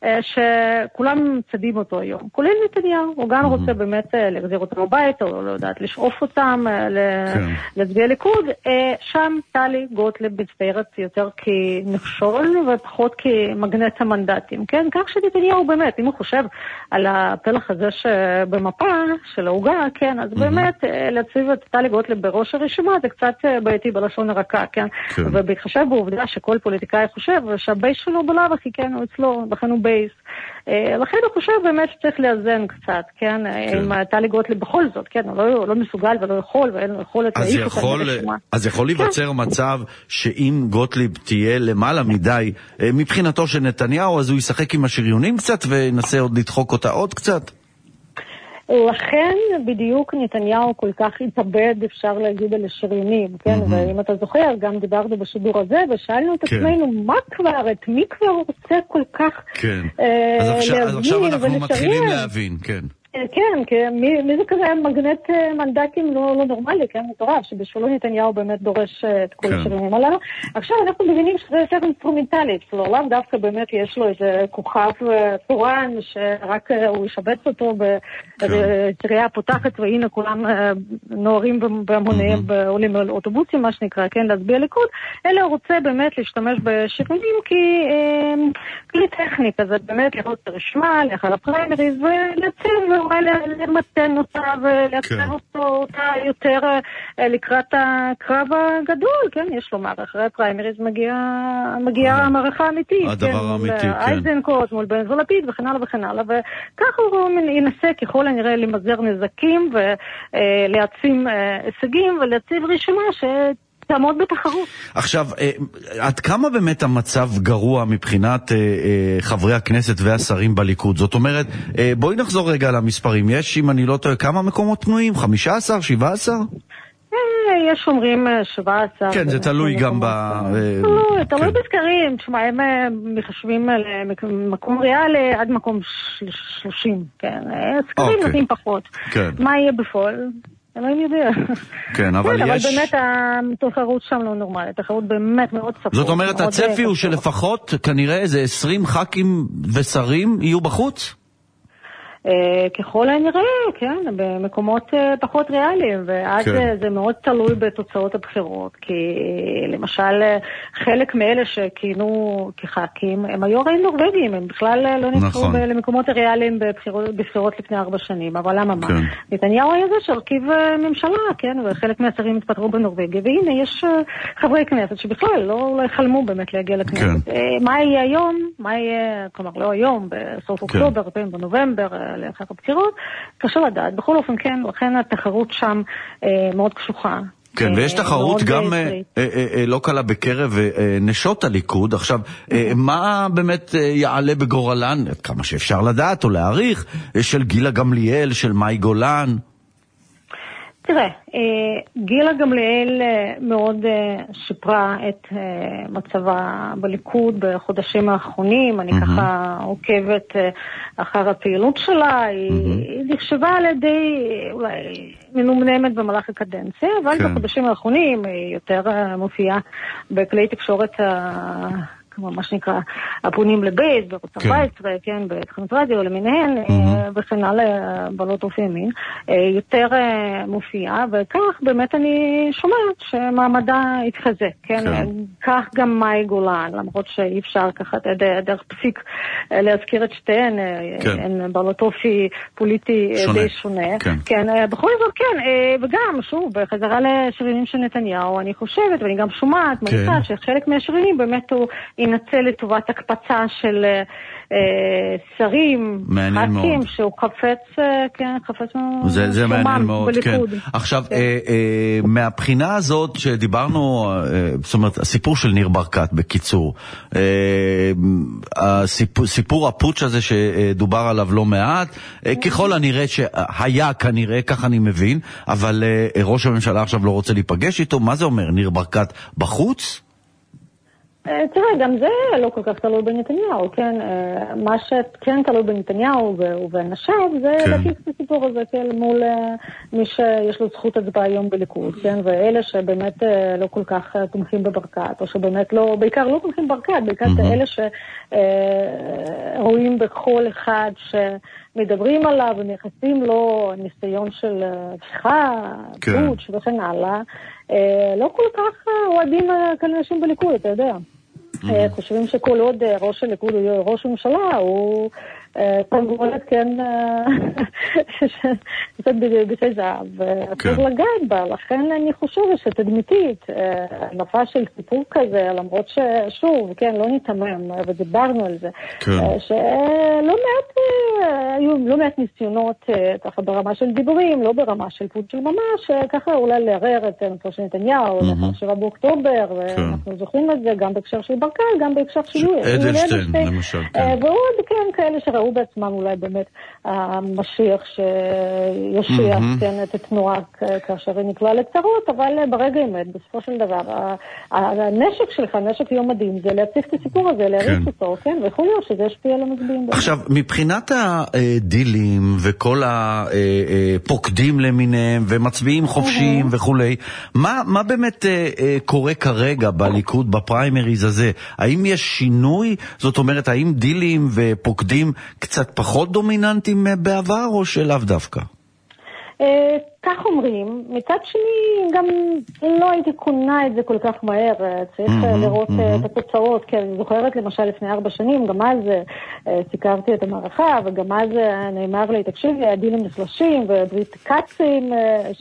שכולם צדים אותו היום. כולל נתניהו, הוא גם רוצה באמת להחזיר אותם הביתה, או לא יודעת, לשאוף אותם להצביע ליכוד. שם טלי גוטליב מצטיירת יותר כנכשול, ופחות כמגנט המנדטים, כן? כך שנתניהו באמת, אם הוא חושב על הפלח הזה שבמפה של ההוגה, כן, אז באמת להציב את טלי גוטליב בראש הרשימה, זה קצת בעייתי בלשון הרכה, כן? ובהתחשב בעובדה שכל פוליטיקאי חושב שהבייס שלו בלאו הכי, כן, הוא אצלו, לכן הוא בייס. לכן אני חושב באמת שצריך לאזן קצת, כן? אם טלי גוטליב בכל זאת, כן? הוא לא מסוגל ולא יכול, ואין לו יכולת להעיף אותה ברשימה. אז יכול להיווצר מצב שאם גוטליב תהיה למעלה מדי מבחינתו של נתניהו, אז הוא ישחק עם השריונים קצת וינסה עוד לדחוק אותה עוד קצת? לכן בדיוק נתניהו כל כך התאבד, אפשר להגיד, על השריונים, כן? Mm-hmm. ואם אתה זוכר, גם דיברנו בשידור הזה, ושאלנו את כן. עצמנו, מה כבר, את מי כבר רוצה כל כך כן. אה, אז עכשיו, להזמין אז עכשיו אנחנו ולשריין? מתחילים להבין, כן. כן, כן, מי, מי זה כזה מגנט מנדטים לא, לא נורמלי, כן, מטורף, שבשבילו נתניהו באמת דורש את כל השריונים הללו. עכשיו אנחנו מבינים שזה יותר אינסטרומנטלי, לא, לאו דווקא באמת יש לו איזה כוכב תורן, שרק הוא ישבץ אותו בצרייה פותחת, והנה כולם נוערים בהמוניהם, עולים על אוטובוסים, מה שנקרא, כן, להצביע ליכוד, אלא הוא רוצה באמת להשתמש בשריונים ככלי טכני, כזה באמת לראות את הרשימה, לאחר הפריימריז ולהציב אולי למתן אותה ולהציב אותה יותר לקראת הקרב הגדול, כן? יש לומר, אחרי הפריימריז מגיעה המערכה האמיתית. הדבר האמיתי, כן. אייזנקוט מול בן ולפיד וכן הלאה וכן הלאה, וככה הוא ינסה ככל הנראה למזער נזקים ולהעצים הישגים ולהציב רשימה ש... תעמוד בתחרות. עכשיו, עד כמה באמת המצב גרוע מבחינת חברי הכנסת והשרים בליכוד? זאת אומרת, בואי נחזור רגע למספרים. יש, אם אני לא טועה, כמה מקומות פנויים? חמישה עשר? שבעה עשר? יש אומרים שבעה עשר. כן, זה תלוי גם ב... תלוי, תלוי בסקרים. תשמע, הם מחשבים למקום ריאלי עד מקום שלושים. כן, סקרים נותנים פחות. מה יהיה בפועל? אלוהים יודע. כן, אבל יש... אבל באמת התחרות שם לא נורמלית, התחרות באמת מאוד ספור. זאת אומרת, הצפי הוא שלפחות כנראה איזה עשרים ח"כים ושרים יהיו בחוץ? ככל הנראה, כן, במקומות פחות ריאליים, ואז זה מאוד תלוי בתוצאות הבחירות, כי למשל חלק מאלה שכינו כח"כים, הם היו הרי נורווגים, הם בכלל לא נבחרו למקומות הריאליים בבחירות לפני ארבע שנים, אבל למה מה? נתניהו היה זה שהרכיב ממשלה, כן, וחלק מהשרים התפטרו בנורווגיה, והנה יש חברי כנסת שבכלל לא חלמו באמת להגיע לכנסת. מה יהיה היום? מה יהיה, כלומר לא היום, בסוף אוקטובר, בנובמבר, לאחר הבחירות, קשה לדעת. בכל אופן, כן, לכן התחרות שם אה, מאוד קשוחה. כן, ויש תחרות גם אה, אה, אה, לא קלה בקרב אה, נשות הליכוד. עכשיו, אה, מה באמת אה, יעלה בגורלן, כמה שאפשר לדעת או להעריך, של גילה גמליאל, של מאי גולן? תראה, גילה גמליאל מאוד שיפרה את מצבה בליכוד בחודשים האחרונים, אני ככה עוקבת אחר הפעילות שלה, היא נחשבה על ידי אולי מנומנמת במהלך הקדנציה, אבל בחודשים האחרונים היא יותר מופיעה בכלי תקשורת כמו מה שנקרא, הפונים לבית, בערוץ ארבע עשרה, כן, בתחנות רדיו למיניהן, וכן הלאה, בעלות אופי ימין, יותר מופיעה, וכך באמת אני שומעת שמעמדה התחזק, כן, כך גם מאי גולן, למרות שאי אפשר ככה דרך פסיק להזכיר את שתיהן, הן בעלות אופי פוליטי די שונה, כן, בכל זאת כן, וגם, שוב, בחזרה לשריונים של נתניהו, אני חושבת, ואני גם שומעת, מניחה שחלק מהשריונים באמת הוא ינצל לטובת הקפצה של אה, שרים, ח"כים, שהוא חפץ, אה, כן, חפץ זה, זה מעניין מאוד, בליכוד. כן. עכשיו, כן. אה, אה, מהבחינה הזאת שדיברנו, אה, זאת אומרת, הסיפור של ניר ברקת, בקיצור, אה, הסיפור, סיפור הפוטש הזה שדובר עליו לא מעט, אה, ככל הנראה שהיה כנראה, כך אני מבין, אבל אה, ראש הממשלה עכשיו לא רוצה להיפגש איתו, מה זה אומר? ניר ברקת בחוץ? תראה, גם זה לא כל כך תלוי בנתניהו, כן? מה שכן תלוי בנתניהו ובאנשיו זה להפיץ את הסיפור הזה, כן? מול מי שיש לו זכות הצבעה היום בליכוד, כן? ואלה שבאמת לא כל כך תומכים בברקת, או שבאמת לא, בעיקר לא תומכים בברקת, בעיקר אלה שרואים בכל אחד שמדברים עליו ומייחסים לו ניסיון של הפיכה, פוטש וכן הלאה, לא כל כך אוהדים כאלה אנשים בליכוד, אתה יודע. חושבים שכל עוד ראש הליכוד הוא ראש הממשלה, הוא תרגולת, כן, קצת בשי זהב, ואסור לגעת בה, לכן אני חושבת שתדמיתית, הנפה של סיפור כזה, למרות ששוב, כן, לא נתמם, ודיברנו על זה, שלא מעט, היו לא מעט ניסיונות, ככה ברמה של דיבורים, לא ברמה של פוד של ממש, ככה אולי לערער את נפו של נתניהו, לאחר שבעה באוקטובר, ואנחנו זוכרים את זה גם בהקשר של ברקל, גם בהקשר של אדלשטיין, למשל. ועוד כן, כאלה שראו בעצמם אולי באמת המשיח שישיח את התנועה כאשר היא נקלעה לצרות, אבל ברגע האמת, בסופו של דבר, הנשק שלך, נשק יום מדהים, זה להציף את הסיפור הזה, להריץ אותו, כן, ויכול להיות שזה ישפיע על המצביעים. עכשיו, מבחינת הדילים וכל הפוקדים למיניהם ומצביעים חופשיים וכולי, מה באמת קורה כרגע בליכוד בפריימריז הזה? האם יש שינוי? זאת אומרת, האם דילים ופוקדים קצת פחות דומיננטיים בעבר או שלאו דווקא? כך אומרים. מצד שני, גם לא הייתי קונה את זה כל כך מהר. צריך לראות את התוצאות. כי אני זוכרת למשל לפני ארבע שנים, גם אז סיקרתי את המערכה, וגם אז נאמר לי, תקשיבי, הדילים נחלשים, וברית קצים,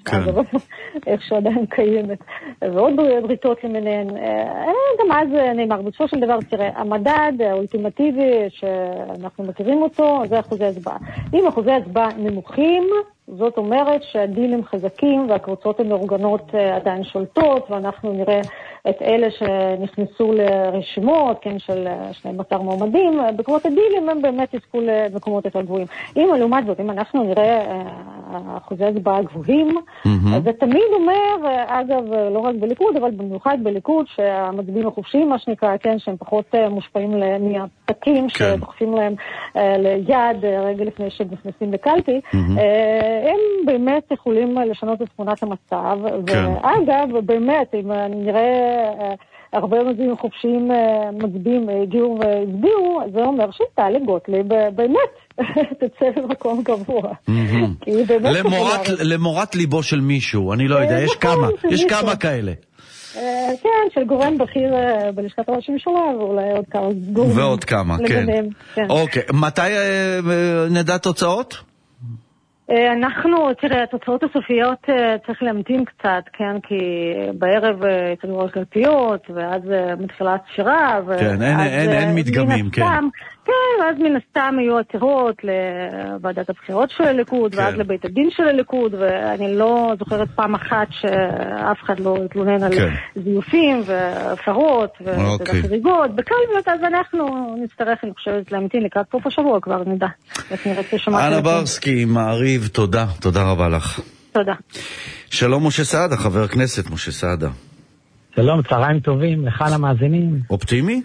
איך שעדיין קיימת, ועוד בריתות למיניהן. גם אז נאמר, בסופו של דבר, תראה, המדד האולטימטיבי שאנחנו מכירים אותו, זה אחוזי הצבעה. אם אחוזי הצבעה נמוכים, זאת אומרת שהדילים חזקים והקבוצות המאורגנות עדיין שולטות, ואנחנו נראה את אלה שנכנסו לרשימות, כן, של שני עשר מועמדים, בקומות הדילים הם באמת יזכו למקומות יותר גבוהים. אם לעומת זאת, אם אנחנו נראה אחוזי הצבעה גבוהים, זה תמיד אומר, אגב, לא רק בליכוד, אבל במיוחד בליכוד, שהמצביעים החופשיים, מה שנקרא, כן, שהם פחות מושפעים מהפתקים, שדוחפים להם ליד רגע לפני שנכנסים בקלפי, הם באמת יכולים לשנות את תמונת המצב, ואגב, באמת, אם נראה הרבה מצביעים חופשיים מצביעים הגיעו והצביעו, זה אומר שטלי גוטליב באמת תצא במקום גבוה. למורת ליבו של מישהו, אני לא יודע, יש כמה, יש כמה כאלה. כן, של גורם בכיר בלשכת ראש הממשלה, ואולי עוד כמה גורמים. ועוד כמה, כן. אוקיי, מתי נדע תוצאות? אנחנו, תראה, התוצאות הסופיות צריך להמתין קצת, כן, כי בערב יצאנו רק קלפיות, ואז מתחילה ספירה, כן, אין מדגמים, כן. כן, ואז מן הסתם יהיו עתירות לוועדת הבחירות של הליכוד, ואז לבית הדין של הליכוד, ואני לא זוכרת פעם אחת שאף אחד לא התלונן על זיופים והפרות וחריגות בקלפיות, אז אנחנו נצטרך, אני חושבת, להמתין לקראת סוף השבוע, כבר נדע. אנה ברסקי, מעריב, תודה, תודה רבה לך. תודה. שלום משה סעדה, חבר הכנסת משה סעדה. שלום, צהריים טובים, לך למאזינים. אופטימי?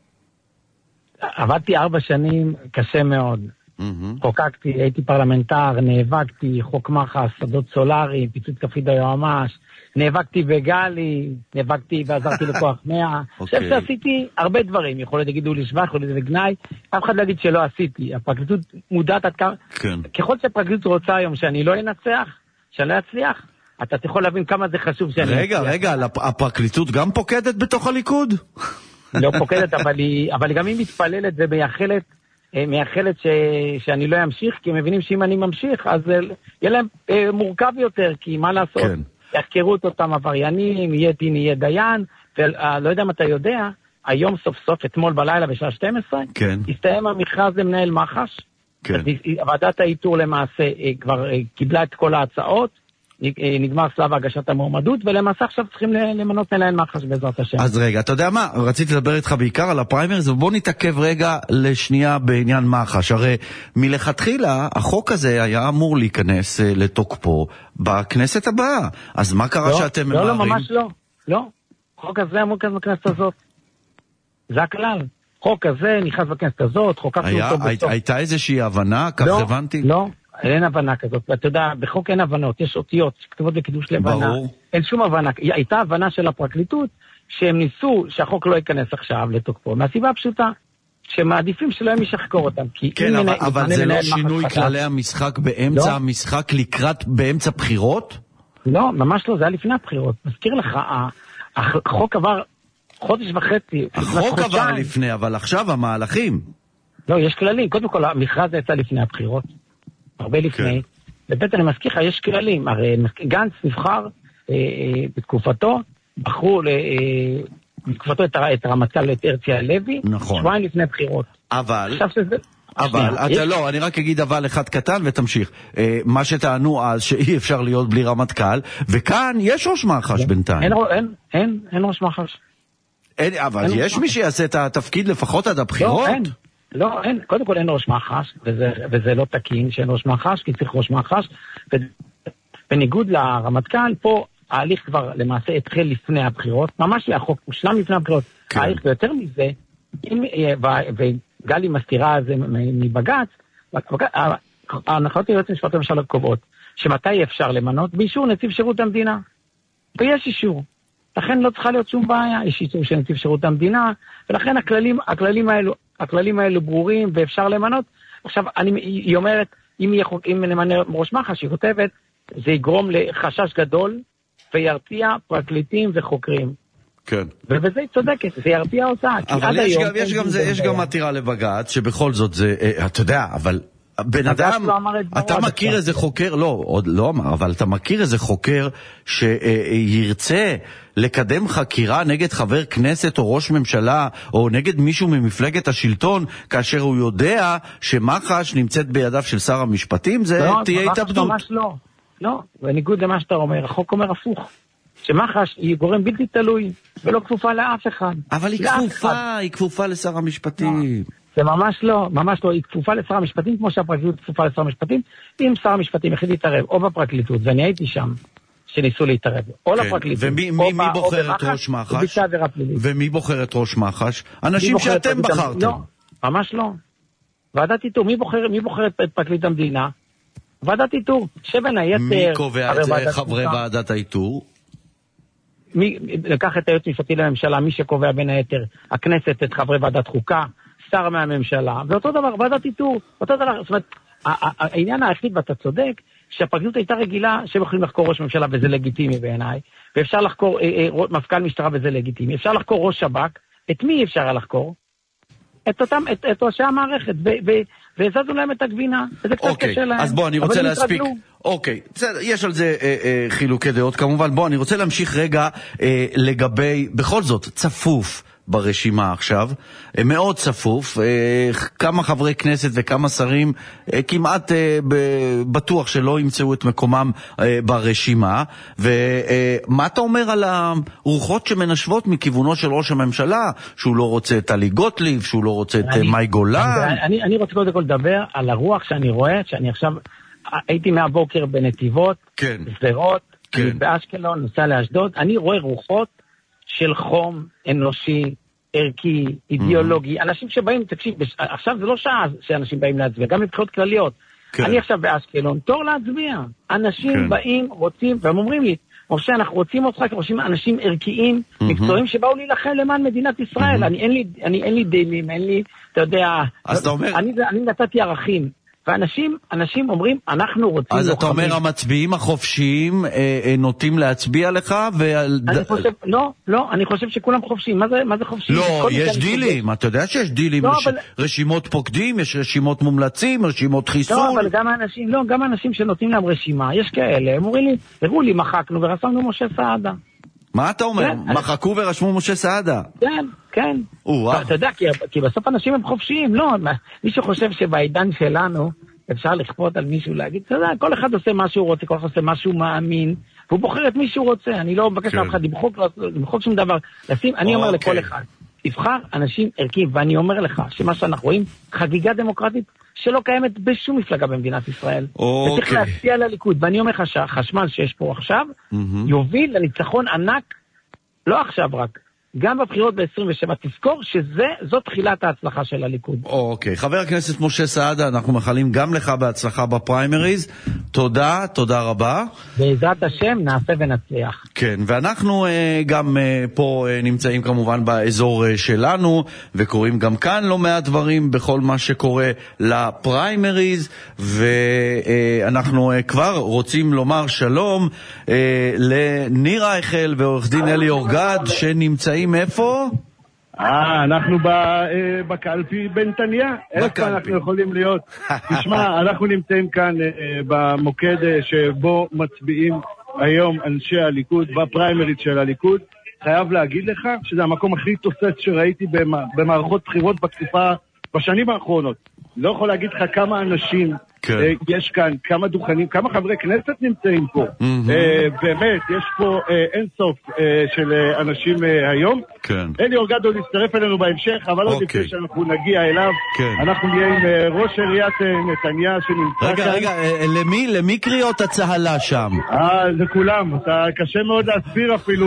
עבדתי ארבע שנים, קשה מאוד. Mm-hmm. חוקקתי, הייתי פרלמנטר, נאבקתי, חוק מחס, שדות סולארי, פיצוץ כפית היועמ"ש, נאבקתי בגלי, נאבקתי ועזרתי לכוח מאה. אני חושב שעשיתי הרבה דברים, יכול להיות להגידו לי שבח, יכול להיות לגנאי, אף אחד לא יגיד שלא עשיתי. הפרקליטות מודעת עד כמה, כן. ככל שהפרקליטות רוצה היום שאני לא אנצח, שאני לא אצליח, אתה יכול להבין כמה זה חשוב שאני רגע, אצליח. רגע, רגע, הפרקליטות גם פוקדת בתוך הליכוד? לא פוקדת, אבל היא, אבל גם היא מתפללת ומייחלת, מייחלת ש, שאני לא אמשיך, כי הם מבינים שאם אני ממשיך, אז יהיה להם אה, מורכב יותר, כי מה לעשות? כן. יחקרו את אותם עבריינים, יהיה דין, יהיה דיין, ולא יודע אם אתה יודע, היום סוף סוף, אתמול בלילה בשעה שתים עשרה, כן. הסתיים המכרז למנהל מח"ש, כן. ועדת האיתור למעשה כבר קיבלה את כל ההצעות, נגמר שלב הגשת המועמדות, ולמעשה עכשיו צריכים למנות מנהל מח"ש בעזרת השם. אז רגע, אתה יודע מה? רציתי לדבר איתך בעיקר על הפריימריז, ובוא נתעכב רגע לשנייה בעניין מח"ש. הרי מלכתחילה החוק הזה היה אמור להיכנס לתוקפו בכנסת הבאה. אז מה קרה שאתם ממהרים? לא, לא, ממש לא. לא. החוק הזה אמור להיכנס בכנסת הזאת. זה הכלל. חוק הזה נכנס בכנסת הזאת, חוקקנו אותו בסוף. הייתה איזושהי הבנה? כך הבנתי? לא. אין הבנה כזאת, ואתה יודע, בחוק אין הבנות, יש אותיות שכתובות בקידוש לבנה. ברור. אין שום הבנה, הייתה הבנה של הפרקליטות, שהם ניסו שהחוק לא ייכנס עכשיו לתוקפו, מהסיבה הפשוטה, שמעדיפים שלא הם ישחקור אותם. כן, אבל, אבל זה לא שינוי כללי המשחק באמצע לא? המשחק לקראת, באמצע בחירות? לא, ממש לא, זה היה לפני הבחירות. מזכיר לך, החוק עבר חודש וחצי. החוק עבר לפני, אבל עכשיו המהלכים. לא, יש כללים. קודם כל, המכרז יצא לפני הבחירות. הרבה לפני. ובית אני מזכיר לך, יש כללים. הרי גנץ נבחר אה, אה, בתקופתו, בחרו אה, בתקופתו את, את הרמטכ"ל, את הרצי הלוי, נכון. שבועיים לפני בחירות. אבל... עכשיו שזה... אבל, אתה יש... לא, אני רק אגיד אבל אחד קטן ותמשיך. אה, מה שטענו אז שאי אפשר להיות בלי רמטכ"ל, וכאן יש ראש מח"ש בינתיים. אין, אין, אין, אין ראש מח"ש. אין, אבל אין יש מי שיעשה את התפקיד לפחות עד הבחירות? לא, אין. לא, אין, קודם כל אין ראש מח"ש, וזה, וזה לא תקין שאין ראש מח"ש, כי צריך ראש מח"ש, ובניגוד לרמטכ"ל, פה ההליך כבר למעשה התחיל לפני הבחירות, ממש החוק הושלם לפני הבחירות, כן. ההליך ויותר מזה, אם, וגלי מסתירה את זה מבג"ץ, ההנחיות היועץ המשפטי לממשלה קובעות, שמתי אפשר למנות? באישור נציב שירות המדינה, ויש אישור. לכן לא צריכה להיות שום בעיה, יש אישור של נציב שירות המדינה, ולכן הכללים, הכללים האלו, הכללים האלו ברורים ואפשר למנות. עכשיו, אני, היא אומרת, אם, יחוק, אם נמנה ראש מח"ש, היא כותבת, זה יגרום לחשש גדול וירתיע פרקליטים וחוקרים. כן. ובזה היא צודקת, זה ירתיע אותה. אבל יש גם, יש גם, זה, יש גם עתירה לבג"ץ, שבכל זאת זה, אתה יודע, אבל... בן אדם, אתה מכיר איזה חוקר, לא, עוד לא אמר, אבל אתה מכיר איזה חוקר שירצה לקדם חקירה נגד חבר כנסת או ראש ממשלה או נגד מישהו ממפלגת השלטון כאשר הוא יודע שמח"ש נמצאת בידיו של שר המשפטים? זה תהיה התאבדות. ממש לא, לא, בניגוד למה שאתה אומר, החוק אומר הפוך. שמח"ש היא גורם בלתי תלוי ולא כפופה לאף אחד. אבל היא כפופה, היא כפופה לשר המשפטים. זה ממש לא, ממש לא, היא כפופה לשר המשפטים, כמו שהפרקליטות כפופה לשר המשפטים, אם שר המשפטים החליט להתערב, או בפרקליטות, ואני הייתי שם, שניסו להתערב, או כן. לפרקליטות, ומי מי, מי בוחר את ראש מח"ש? ומי בוחר את ראש מח"ש? אנשים שאתם בחרתם. לא, ממש לא. ועדת איתור, מי בוחר, מי בוחר את פרקליט המדינה? ועדת איתור, שבין היתר... מי קובע את חברי ועדת האיתור? מי לקח את היועץ המשפטי לממשלה, מי שקובע בין היתר, הכנסת, את חברי ועדת חוקה, שר מהממשלה, ואותו דבר, ועדת איתור, אותו דבר, זאת אומרת, העניין היחיד, ואתה צודק, שהפרקליטות הייתה רגילה שהם יכולים לחקור ראש ממשלה, וזה לגיטימי בעיניי, ואפשר לחקור מפכ"ל משטרה, וזה לגיטימי, אפשר לחקור ראש שב"כ, את מי אפשר לחקור? את אותם, את, את ראשי המערכת, והזזו להם את הגבינה, וזה קצת אוקיי, קשה להם. אז בוא, אני רוצה להספיק, אוקיי, בסדר, יש על זה אה, אה, חילוקי דעות כמובן, בוא, אני רוצה להמשיך רגע אה, לגבי, בכל זאת, צפוף, ברשימה עכשיו, מאוד צפוף, כמה חברי כנסת וכמה שרים כמעט בטוח שלא ימצאו את מקומם ברשימה. ומה אתה אומר על הרוחות שמנשבות מכיוונו של ראש הממשלה, שהוא לא רוצה את טלי גוטליב, שהוא לא רוצה את מאי גולן? אני, אני רוצה קודם כל לדבר על הרוח שאני רואה, שאני עכשיו הייתי מהבוקר בנתיבות, כן. שדרות, כן. אני באשקלון, נוסע לאשדוד, אני רואה רוחות של חום אנושי, ערכי, אידיאולוגי, אנשים שבאים, תקשיב, עכשיו זה לא שעה שאנשים באים להצביע, גם מבחירות כלליות. אני עכשיו באשקלון, תור להצביע. אנשים באים, רוצים, והם אומרים לי, משה, אנחנו רוצים אותך, כי רוצים אנשים ערכיים, מקצועיים שבאו להילחם למען מדינת ישראל. אין לי דילים, אין לי, אתה יודע, אני נתתי ערכים. ואנשים, אנשים אומרים, אנחנו רוצים... אז אתה אומר, המצביעים החופשיים אה, נוטים להצביע לך, ו... אני חושב, לא, לא, אני חושב שכולם חופשיים. מה זה, מה זה חופשיים? לא, יש דילים, חושב... אתה יודע שיש דילים, לא, יש אבל... רשימות פוקדים, יש רשימות מומלצים, רשימות חיסול. לא, אבל גם האנשים, לא, גם האנשים שנותנים להם רשימה, יש כאלה, הם אומרים לי, הראו לי, מחקנו ורשמנו משה סעדה. מה אתה אומר? כן, מחקו אני... ורשמו משה סעדה. כן, כן. אתה יודע, כי, כי בסוף אנשים הם חופשיים, לא, מי שחושב שבעידן שלנו אפשר לכפות על מישהו להגיד, אתה יודע, כל אחד עושה מה שהוא רוצה, כל אחד עושה מה שהוא מאמין, והוא בוחר את מי שהוא רוצה, אני לא מבקש לאף אחד למחוק שום דבר, לשים, אני אומר לכל אחד, תבחר אנשים ערכיים, ואני אומר לך שמה שאנחנו רואים, חגיגה דמוקרטית שלא קיימת בשום מפלגה במדינת ישראל, וצריך להציע לליכוד, ואני אומר לך שהחשמל שיש פה עכשיו, יוביל לניצחון ענק, לא עכשיו רק, גם בבחירות ב-עשרים ושבע, תזכור שזו תחילת ההצלחה של הליכוד. אוקיי, חבר הכנסת משה סעדה, אנחנו מאחלים גם לך בהצלחה בפריימריז. תודה, תודה רבה. בעזרת השם נעשה ונצליח. כן, ואנחנו גם פה נמצאים כמובן באזור שלנו, וקוראים גם כאן לא מעט דברים בכל מה שקורה לפריימריז, ואנחנו כבר רוצים לומר שלום לניר אייכל ועורך דין אלי אורגד, שנמצאים איפה? אה, אנחנו בקלפי בנתניה. איפה אנחנו יכולים להיות? תשמע, אנחנו נמצאים כאן במוקד שבו מצביעים היום אנשי הליכוד, בפריימרית של הליכוד. חייב להגיד לך שזה המקום הכי תוסס שראיתי במערכות בחירות בתקופה, בשנים האחרונות. לא יכול להגיד לך כמה אנשים יש כאן, כמה דוכנים, כמה חברי כנסת נמצאים פה. באמת, יש פה אין סוף של אנשים היום. אלי אורגדו להצטרף אלינו בהמשך, אבל עוד לפני שאנחנו נגיע אליו, אנחנו נהיה עם ראש עיריית נתניה שנמצא כאן. רגע, רגע, למי? למי קריאות הצהלה שם? אה, זה כולם. קשה מאוד להסביר אפילו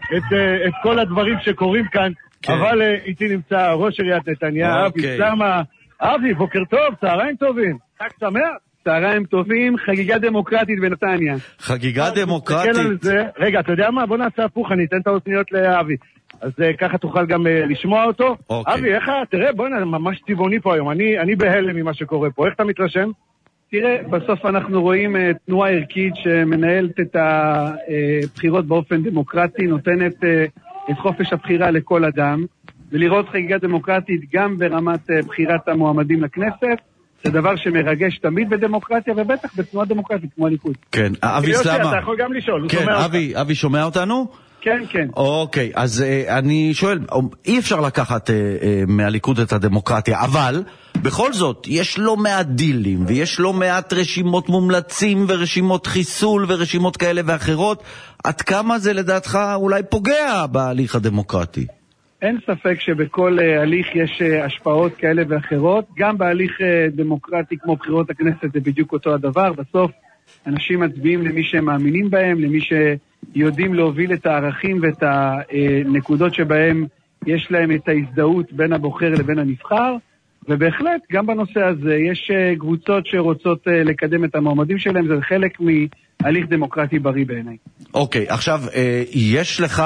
את כל הדברים שקורים כאן, אבל איתי נמצא ראש עיריית נתניה, אבי סלמה. אבי, בוקר טוב, צהריים טובים. חג שמח. צהריים טובים, חגיגה דמוקרטית בנתניה. חגיגה דמוקרטית? רגע, אתה יודע מה? בוא נעשה הפוך, אני אתן את האוזניות לאבי. אז ככה תוכל גם לשמוע אותו. אבי, איך, תראה, בוא נראה, ממש צבעוני פה היום. אני בהלם ממה שקורה פה. איך אתה מתרשם? תראה, בסוף אנחנו רואים תנועה ערכית שמנהלת את הבחירות באופן דמוקרטי, נותנת את חופש הבחירה לכל אדם. ולראות חגיגה דמוקרטית גם ברמת בחירת המועמדים לכנסת, זה דבר שמרגש תמיד בדמוקרטיה, ובטח בתנועה דמוקרטית כמו הליכוד. כן, אבי סלמה. אתה יכול גם לשאול, כן, אבי, אבי שומע אותנו? כן, כן. אוקיי, אז אני שואל, אי אפשר לקחת מהליכוד את הדמוקרטיה, אבל בכל זאת, יש לא מעט דילים, ויש לא מעט רשימות מומלצים, ורשימות חיסול, ורשימות כאלה ואחרות. עד כמה זה לדעתך אולי פוגע בהליך הדמוקרטי? אין ספק שבכל uh, הליך יש uh, השפעות כאלה ואחרות, גם בהליך uh, דמוקרטי כמו בחירות הכנסת זה בדיוק אותו הדבר, בסוף אנשים מצביעים למי שהם מאמינים בהם, למי שיודעים להוביל את הערכים ואת הנקודות שבהם יש להם את ההזדהות בין הבוחר לבין הנבחר, ובהחלט גם בנושא הזה יש uh, קבוצות שרוצות uh, לקדם את המועמדים שלהם, זה חלק מהליך דמוקרטי בריא בעיניי. אוקיי, okay, עכשיו, אה, יש לך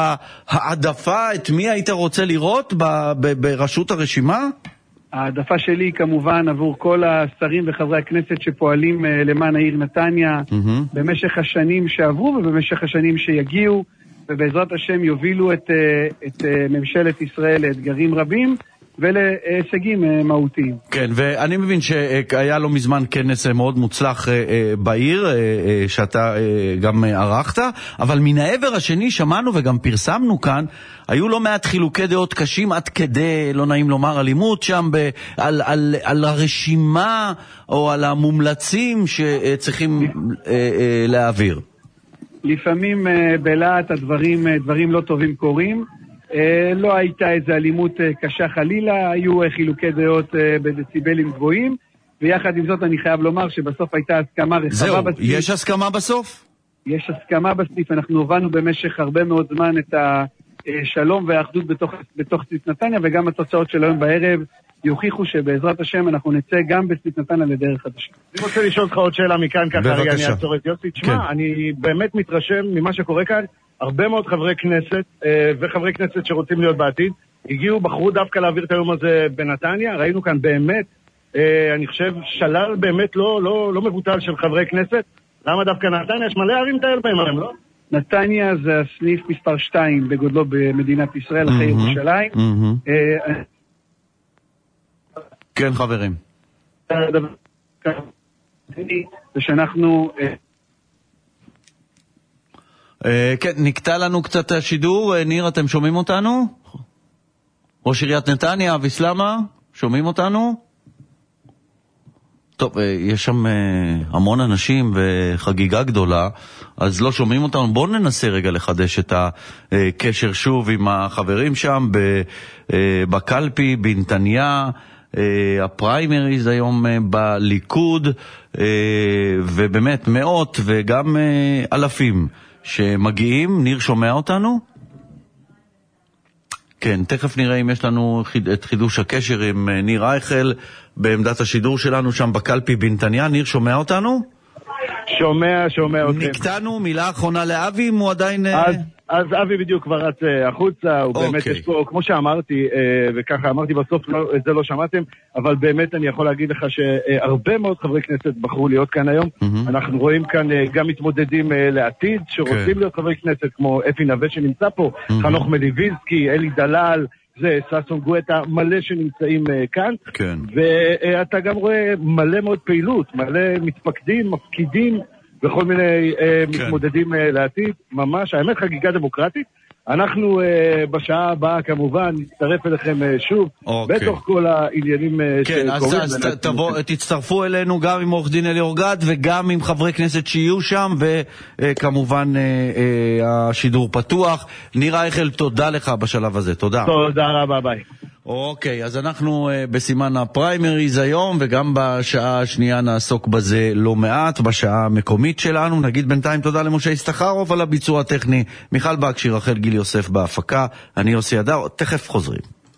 העדפה את מי היית רוצה לראות ב- ב- בראשות הרשימה? העדפה שלי כמובן עבור כל השרים וחברי הכנסת שפועלים אה, למען העיר נתניה mm-hmm. במשך השנים שעברו ובמשך השנים שיגיעו, ובעזרת השם יובילו את, אה, את אה, ממשלת ישראל לאתגרים רבים ולהישגים מהותיים. כן, ואני מבין שהיה לא מזמן כנס מאוד מוצלח בעיר, שאתה גם ערכת, אבל מן העבר השני שמענו וגם פרסמנו כאן, היו לא מעט חילוקי דעות קשים עד כדי, לא נעים לומר, אלימות שם ב, על, על, על הרשימה או על המומלצים שצריכים להעביר. לפעמים בלעת הדברים, דברים לא טובים קורים, לא הייתה איזו אלימות קשה חלילה, היו חילוקי דעות בדציבלים גבוהים, ויחד עם זאת אני חייב לומר שבסוף הייתה הסכמה רחבה זהו, בסניף. יש הסכמה בסוף? יש הסכמה בסניף, אנחנו הובלנו במשך הרבה מאוד זמן את השלום והאחדות בתוך, בתוך סניף נתניה, וגם התוצאות של היום בערב יוכיחו שבעזרת השם אנחנו נצא גם בסניף נתניה לדרך חדשה. אני רוצה לשאול אותך עוד שאלה מכאן, ככה רגע אני אעצור את יוסי. תשמע, כן. אני באמת מתרשם ממה שקורה כאן, הרבה מאוד חברי כנסת אה, וחברי כנסת שרוצים להיות בעתיד, הגיעו, בחרו דווקא להעביר את היום הזה בנתניה, ראינו כאן באמת, אה, אני חושב, שלל באמת לא, לא, לא מבוטל של חברי כנסת, למה דווקא נתניה? יש מלא ערים טייל בהם עליהם, לא? נתניה זה הסניף מספר שתיים בגודלו במדינת ישראל, אחרי ירושלים. כן, חברים. זה שאנחנו... כן, נקטע לנו קצת השידור. ניר, אתם שומעים אותנו? ראש עיריית נתניה, אבי סלמה, שומעים אותנו? טוב, יש שם המון אנשים וחגיגה גדולה, אז לא שומעים אותנו. בואו ננסה רגע לחדש את הקשר שוב עם החברים שם בקלפי, בנתניה, הפריימריז היום בליכוד, ובאמת מאות וגם אלפים שמגיעים. ניר, שומע אותנו? כן, תכף נראה אם יש לנו את חידוש הקשר עם ניר אייכל בעמדת השידור שלנו שם בקלפי בנתניה. ניר, שומע אותנו? שומע, שומע אותם. נקטענו, מילה אחרונה לאבי, אם הוא עדיין... אז, אז אבי בדיוק כבר רץ החוצה, הוא באמת okay. יש פה, כמו שאמרתי, וככה אמרתי בסוף, לא, את זה לא שמעתם, אבל באמת אני יכול להגיד לך שהרבה מאוד חברי כנסת בחרו להיות כאן היום. Mm-hmm. אנחנו רואים כאן גם מתמודדים לעתיד, שרוצים okay. להיות חברי כנסת, כמו אפי נווה שנמצא פה, mm-hmm. חנוך מליביזקי, אלי דלל, זה ששון גואטה, מלא שנמצאים כאן. כן. ואתה גם רואה מלא מאוד פעילות, מלא מתפקדים, מפקידים, וכל מיני כן. מתמודדים לעתיד. ממש, האמת חגיגה דמוקרטית. אנחנו uh, בשעה הבאה כמובן נצטרף אליכם uh, שוב okay. בתוך כל העניינים uh, כן, אז, אז ת, תבוא, תצטרפו אלינו גם עם עורך דין אליאור גת וגם עם חברי כנסת שיהיו שם וכמובן uh, uh, uh, השידור פתוח. ניר אייכל, תודה לך בשלב הזה, תודה. תודה רבה, ביי. אוקיי, אז אנחנו uh, בסימן הפריימריז היום, וגם בשעה השנייה נעסוק בזה לא מעט, בשעה המקומית שלנו. נגיד בינתיים תודה למשה ישתחרוף על הביצוע הטכני, מיכל בקשי, רחל גיל יוסף בהפקה, אני יוסי אדר, תכף חוזרים.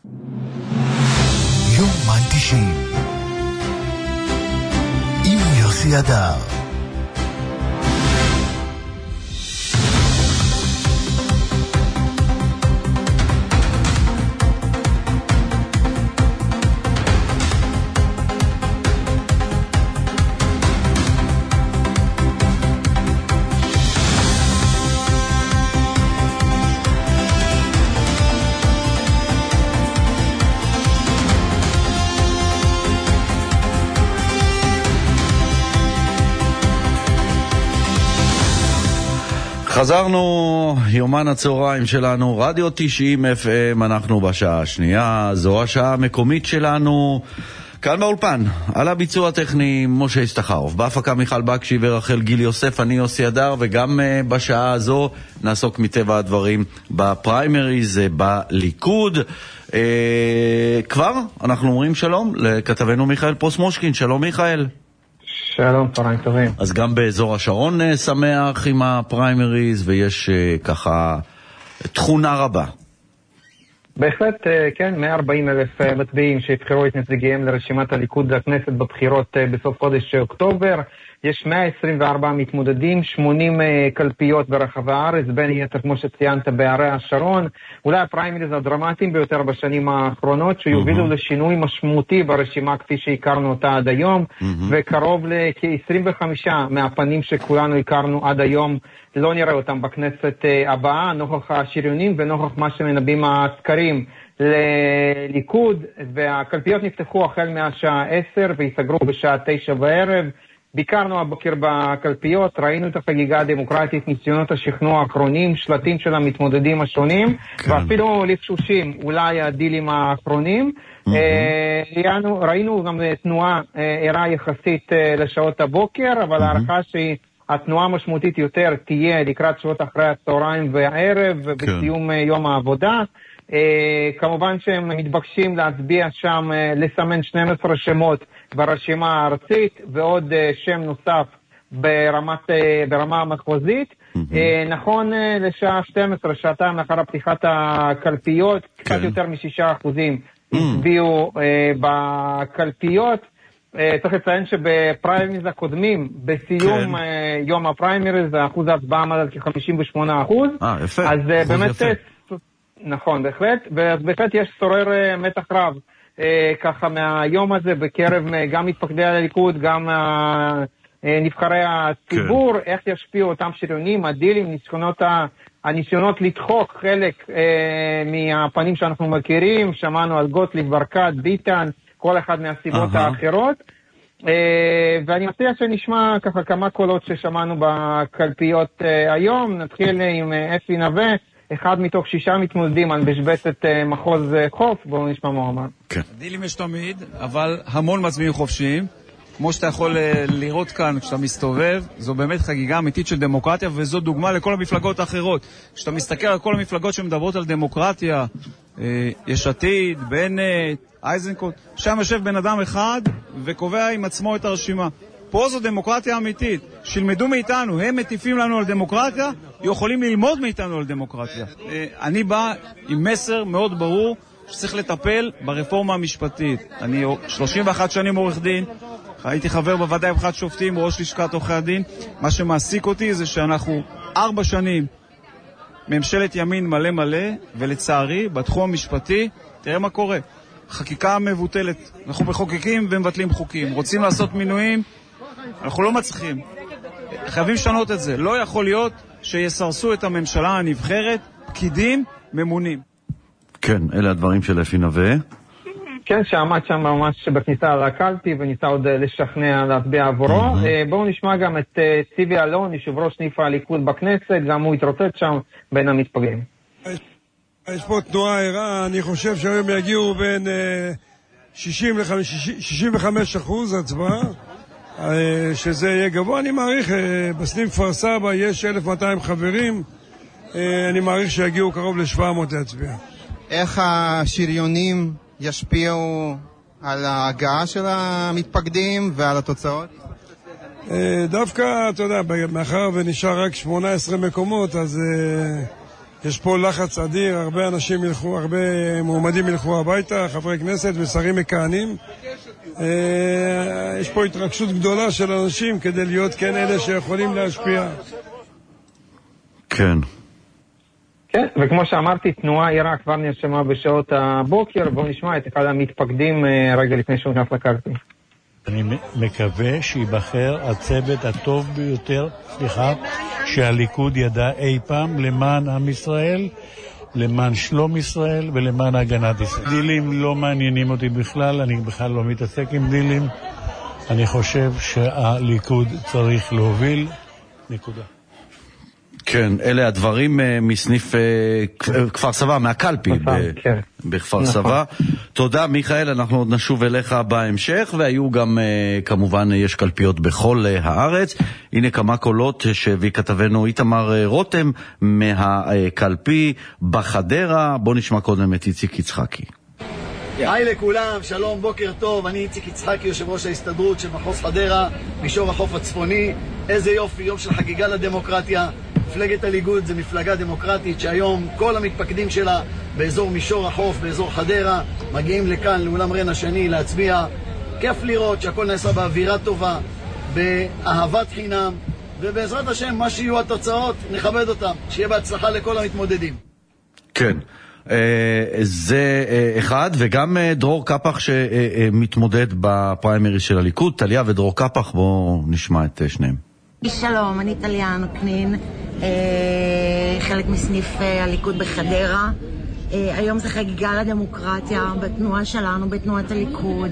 יומן תשעים עם יוסי אדר. חזרנו, יומן הצהריים שלנו, רדיו תשעים אף אם, אנחנו בשעה השנייה, זו השעה המקומית שלנו, כאן באולפן, על הביצוע הטכני משה ישתחרוף, בהפקה מיכל בקשי ורחל גיל יוסף, אני יוסי אדר, וגם uh, בשעה הזו נעסוק מטבע הדברים בפריימריז בליכוד. Uh, כבר אנחנו אומרים שלום לכתבנו מיכאל פרוסמושקין, שלום מיכאל. שלום, צהריים טובים. אז גם באזור השרון שמח עם הפריימריז, ויש ככה תכונה רבה. בהחלט, כן, מאה וארבעים אלף מצביעים שהבחירו את נציגיהם לרשימת הליכוד לכנסת בבחירות בסוף חודש אוקטובר. יש מאה עשרים וארבעה מתמודדים, שמונים קלפיות ברחבי הארץ, בין היתר כמו שציינת בערי השרון. אולי הפריימריז הדרמטיים ביותר בשנים האחרונות, שיובילו mm-hmm. לשינוי משמעותי ברשימה כפי שהכרנו אותה עד היום, mm-hmm. וקרוב לכ-עשרים וחמישה מהפנים שכולנו הכרנו עד היום, לא נראה אותם בכנסת הבאה, נוכח השריונים ונוכח מה שמנבאים הסקרים לליכוד, והקלפיות נפתחו החל מהשעה עשר ויסגרו בשעה תשע בערב. ביקרנו הבוקר בקלפיות, ראינו את החגיגה הדמוקרטית, ניסיונות השכנוע האחרונים, שלטים של המתמודדים השונים, כן. ואפילו לפשושים, אולי הדילים האחרונים. Mm-hmm. ראינו, ראינו גם תנועה ערה יחסית לשעות הבוקר, אבל mm-hmm. הערכה שהתנועה המשמעותית יותר תהיה לקראת שעות אחרי הצהריים והערב, כן. בסיום יום העבודה. Uh, כמובן שהם מתבקשים להצביע שם, uh, לסמן שנים עשר שמות ברשימה הארצית ועוד uh, שם נוסף ברמת, uh, ברמה המחוזית. Mm-hmm. uh, נכון uh, לשעה שתים עשרה, שעתיים לאחר פתיחת הקלפיות, okay. קצת יותר משישה אחוזים mm-hmm. הצביעו uh, בקלפיות. uh, צריך לציין שבפריימריז הקודמים, בסיום okay. uh, יום הפריימריז, אחוז ההצבעה עמד על כ-חמישים ושמונה אחוז. אה, יפה. אז uh, באמת... יפה. נכון, בהחלט, ובהחלט יש שורר מתח רב אה, ככה מהיום הזה בקרב גם מתפקדי הליכוד, גם אה, נבחרי הציבור, כן. איך ישפיעו אותם שריונים, הדילים, ניסיונות, הניסיונות לדחוק חלק אה, מהפנים שאנחנו מכירים, שמענו על גוטליב, ברקת, ביטן, כל אחד מהסיבות uh-huh. האחרות, אה, ואני מציע שנשמע ככה כמה קולות ששמענו בקלפיות אה, היום, נתחיל עם אה, אפי נווה, אחד מתוך שישה מתמודדים על משבצת מחוז חוף, בואו נשמע מועמד. כן. דילים יש תמיד, אבל המון מצביעים חופשיים. כמו שאתה יכול לראות כאן, כשאתה מסתובב, זו באמת חגיגה אמיתית של דמוקרטיה, וזו דוגמה לכל המפלגות האחרות. כשאתה מסתכל על כל המפלגות שמדברות על דמוקרטיה, יש עתיד, בנט, אייזנקוט, שם יושב בן אדם אחד וקובע עם עצמו את הרשימה. פה זו דמוקרטיה אמיתית. שילמדו מאיתנו, הם מטיפים לנו על דמוקרטיה, יכולים ללמוד מאיתנו על דמוקרטיה. אני בא עם מסר מאוד ברור שצריך לטפל ברפורמה המשפטית. אני שלושים ואחת שנים עורך דין, הייתי חבר בוועדה לבחירת שופטים, ראש לשכת עורכי הדין. מה שמעסיק אותי זה שאנחנו ארבע שנים ממשלת ימין מלא מלא, ולצערי בתחום המשפטי, תראה מה קורה. חקיקה מבוטלת. אנחנו מחוקקים ומבטלים חוקים. רוצים לעשות מינויים, אנחנו לא מצליחים. חייבים לשנות את זה. לא יכול להיות שיסרסו את הממשלה הנבחרת, פקידים ממונים. כן, אלה הדברים של אפי נווה. כן, שעמד שם ממש בכניסה לקלפי וניסה עוד לשכנע להצביע עבורו. בואו נשמע גם את סטיבי אלון, יושב ראש סניף הליכוד בכנסת, גם הוא התרוצץ שם בין המתפקדים. יש פה תנועה ערה, אני חושב שהיום יגיעו בין שישים וחמישה אחוז הצבעה, שזה יהיה גבוה. אני מעריך, בסניף כפר סבא יש אלף ומאתיים חברים, אני מעריך שיגיעו קרוב ל-שבע מאות להצביע. איך השריונים ישפיעו על ההגעה של המתפקדים ועל התוצאות? דווקא, אתה יודע, מאחר ונשאר רק שמונה עשרה מקומות, אז יש פה לחץ אדיר, הרבה אנשים ילכו, הרבה מועמדים ילכו הביתה, חברי כנסת ושרים מכהנים. יש פה התרגשות גדולה של אנשים כדי להיות כן אלה שיכולים להשפיע. כן. כן, וכמו שאמרתי, תנועה עירה כבר נרשמה בשעות הבוקר. בואו נשמע את אחד המתפקדים רגע לפני שהוא נכנס לקלפי. אני מקווה שיבחר הצוות הטוב ביותר, סליחה, שהליכוד ידע אי פעם למען עם ישראל, למען שלום ישראל ולמען הגנת ישראל. דילים לא מעניינים אותי בכלל, אני בכלל לא מתעסק עם דילים. אני חושב שהליכוד צריך להוביל, נקודה. כן, אלה הדברים מסניף כפר סבא, מהקלפי בכפר סבא. תודה מיכאל, אנחנו עוד נשוב אליך בהמשך, והיו גם כמובן יש קלפיות בכל הארץ. הנה כמה קולות שהביא כתבנו איתמר רותם מהקלפי בחדרה. בוא נשמע קודם את איציק יצחקי. היי לכולם, שלום, בוקר טוב. אני איציק יצחקי, יושב ראש ההסתדרות של מחוז חדרה, מישור החוף הצפוני. איזה יופי, יום של חגיגה לדמוקרטיה. מפלגת הליכוד זה מפלגה דמוקרטית שהיום כל המתפקדים שלה באזור מישור החוף, באזור חדרה, מגיעים לכאן, לאולם רן השני, להצביע. כיף לראות שהכל נעשה באווירה טובה, באהבת חינם, ובעזרת השם, מה שיהיו התוצאות, נכבד אותם. שיהיה בהצלחה לכל המתמודדים. כן. זה אחד, וגם דרור קפח שמתמודד בפריימריז של הליכוד. טליה ודרור קפח, בואו נשמע את שניהם. שלום, אני טליה נוקנין, חלק מסניף הליכוד בחדרה. היום זה חגיגה לדמוקרטיה בתנועה שלנו, בתנועת הליכוד,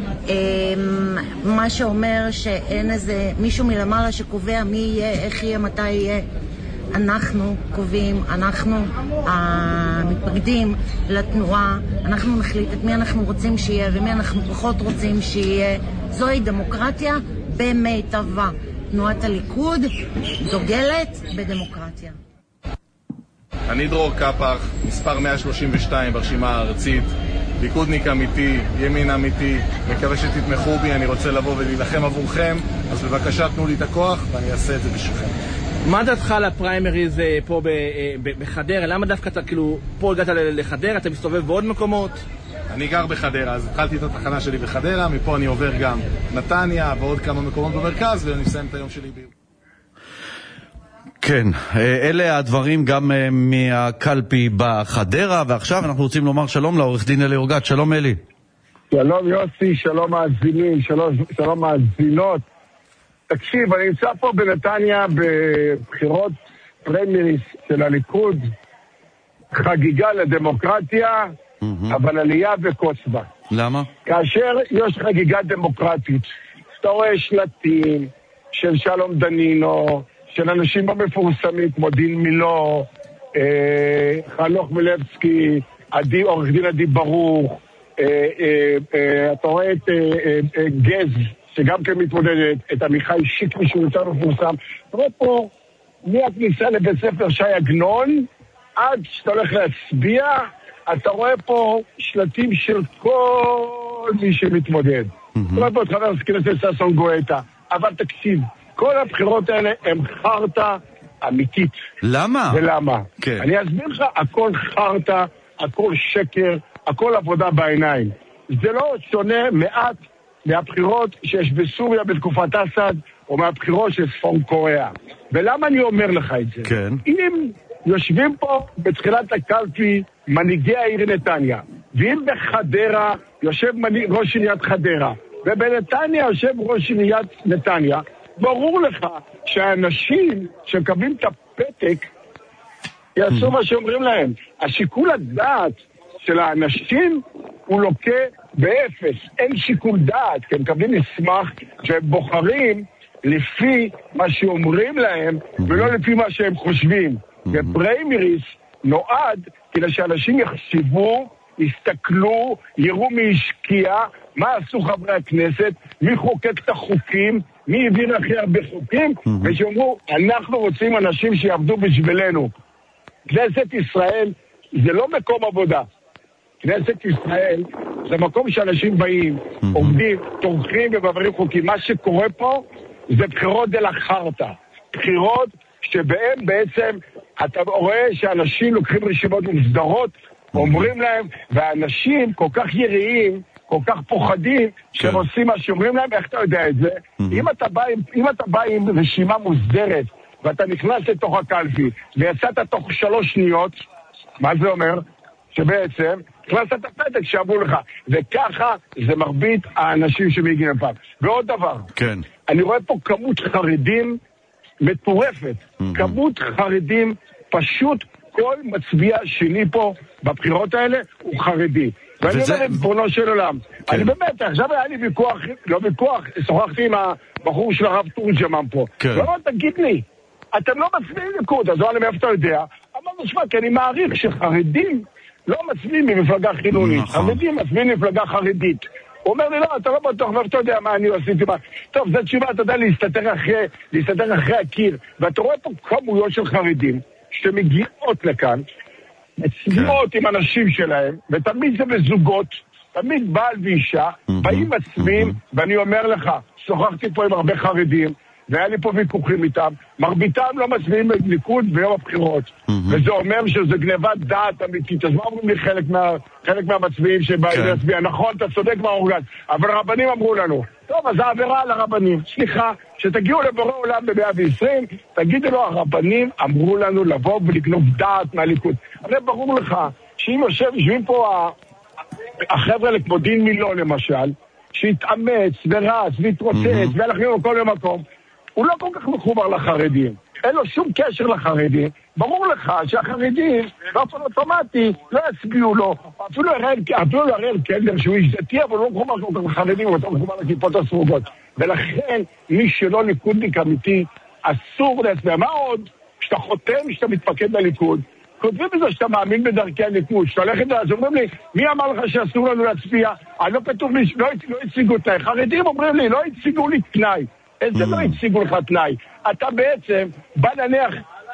מה שאומר שאין איזה מישהו מלמעלה שקובע מי יהיה, איך יהיה, מתי יהיה. אנחנו קובעים, אנחנו המתפקדים לתנועה, אנחנו נחליט את מי אנחנו רוצים שיהיה ומי אנחנו פחות רוצים שיהיה. זוהי דמוקרטיה במיטבה. תנועת הליכוד דוגלת בדמוקרטיה. אני דרור קפח, מספר מאה שלושים ושתיים ברשימה הארצית, ליכודניק אמיתי, ימין אמיתי, מקווה שתתמכו בי, אני רוצה לבוא ולהילחם עבורכם, אז בבקשה תנו לי את הכוח ואני אעשה את זה בשבילכם. מה דעתך לפריימריז פה בחדרה? למה דווקא אתה כאילו פה הגעת לחדרה, אתה מסתובב בעוד מקומות? אני גר בחדרה, אז התחלתי את התחנה שלי בחדרה, מפה אני עובר גם נתניה ועוד כמה מקומות במרכז, ואני אסיים את היום שלי ביר. כן, אלה הדברים גם מהקלפי בחדרה, ועכשיו אנחנו רוצים לומר שלום לעורך דין אלי אורגד. שלום אלי. שלום יוסי, שלום מאזינים, שלום, שלום מאזינות. תקשיב, אני נמצא פה בנתניה בבחירות פריימריז של הליכוד, חגיגה לדמוקרטיה, אבל עלייה וקוצבה. למה? כאשר יש חגיגה דמוקרטית, אתה רואה שלטים של שלום דנינו, של אנשים המפורסמים כמו דין מילו, אה, חנוך מלבסקי, עדי, עורך דין עדי ברוך, אה, אה, אה, אתה רואה את אה, אה, אה, גז, שגם כן מתמודדת, את עמיחי שיקלי שהוא יותר מפורסם. אתה רואה פה מהכניסה לבית ספר שי עגנון, עד שאתה הולך להצביע, אתה רואה פה שלטים של כל מי שמתמודד. אתה רואה פה את חבר הכנסת ששון גואטה. אבל תקשיב, כל הבחירות האלה הם חרטה אמיתית. למה? ולמה? כן. אני אסביר לך, הכל חרטה, הכל שקר, הכל עבודה בעיניים. זה לא שונה מעט מהבחירות שיש בסוריה בתקופת אסד, או מהבחירות של צפון קוריאה. ולמה אני אומר לך את זה? כן. אם יושבים פה בתחילת הקלפי מנהיגי העיר נתניה, ואם בחדרה יושב מנהיג, ראש עיריית חדרה, ובנתניה יושב ראש עיריית נתניה, ברור לך שהאנשים שמקבלים את הפתק יעשו מה שאומרים להם. השיקול הדעת של האנשים הוא לוקה באפס. אין שיקול דעת, כי הם מקבלים מסמך שהם בוחרים לפי מה שאומרים להם, ולא לפי מה שהם חושבים. ופריימריס נועד כדי שאנשים יחשבו, יסתכלו, יראו מי השקיע, מה עשו חברי הכנסת, מי חוקק את החוקים, מי הביא הכי הרבה חוקים, ושאומרו, אנחנו רוצים אנשים שיעבדו בשבילנו. כנסת ישראל זה לא מקום עבודה. כנסת ישראל זה מקום שאנשים באים, עומדים, תומכים ומעבירים חוקים. מה שקורה פה זה בחירות דלה חרטה. בחירות שבהם בעצם אתה רואה שאנשים לוקחים רשימות ומסדרות, אומרים להם, והאנשים כל כך יראים, כל כך פוחדים, שהם עושים מה שאומרים להם. איך אתה יודע את זה? אם אתה בא, אם אתה בא עם רשימה מוסדרת, ואתה נכנס לתוך הקלפי, ויצאת תוך שלוש שניות, מה זה אומר? שבעצם הכנסת את הפתק שאמרו לך, וככה זה מרבית האנשים שמגיעים פעם. ועוד דבר, כן. אני רואה פה כמות חרדים מטורפת, כמות חרדים פשוט, כל מצביע שני פה בבחירות האלה הוא חרדי. ואני אומר עם פרונו של עולם, אני באמת, עכשיו היה לי ויכוח, לא ויכוח, שוחחתי עם הבחור של הרב תורג'מן פה, ואמר, תגיד לי, אתם לא מצביעים ליכוד, אז אני מאיפה אתה יודע? אמרנו, שמע, כי אני מעריך שחרדים לא מצביעים ממפלגה חילונית, חרדים מצביעים ממפלגה חרדית. הוא אומר לי, לא, אתה לא בטוח, ואיפה אתה יודע מה אני עשיתי מה. טוב, זו תשובה, אתה יודע להסתתר אחרי, להסתתר אחרי הקיר, ואתה רואה פה כמויות של חרדים, שמגיעות לכאן, מצביעות עם אנשים שלהם, ותמיד זה בזוגות, תמיד בעל ואישה, באים מצביעים, ואני אומר לך, שוחחתי פה עם הרבה חרדים, והיה לי פה ויכוחים איתם, מרביתם לא מצביעים ליכוד ביום הבחירות, וזה אומר שזה גנבת דעת אמיתית. אז מה אומרים לי חלק, מה, חלק מהמצביעים שבאים להצביע? נכון, אתה צודק מהאורגן, אבל רבנים אמרו לנו, טוב, אז העבירה על הרבנים, סליחה, שתגיעו לבורא עולם ב-מאה ועשרים, תגידו לו, הרבנים אמרו לנו לבוא ולגנוב דעת מהליכוד. הרי ברור לך, שאם יושב, יושבים פה החבר'ה כמו דין מילון למשל, שהתאמץ ורץ והתרוצץ והלכנו בכל יום מקום, הוא לא כל כך מחובר לחרדים, אין לו שום קשר לחרדים. ברור לך שהחרדים באופן אוטומטי לא יצביעו לו, אפילו הראל קלדר שהוא איש דתי, אבל הוא לא מחובר כל כך לחרדים, הוא לא מחובר לכיפות הסרוגות. ולכן מי שלא ליכודניק אמיתי אסור להצביע. מה עוד? שאתה חותם שאתה מתפקד לליכוד, כותבים בזה שאתה מאמין בדרכי הליכוד, שאתה הולך את זה, אז אומרים לי, מי אמר לך שאסור לנו להצביע? אני לא כתוב לי, לא, לא הציגו תנאי. חרדים אומרים לי, לא הציגו לי תנאי. איזה לא הציגו לך תנאי? אתה בעצם בא נניח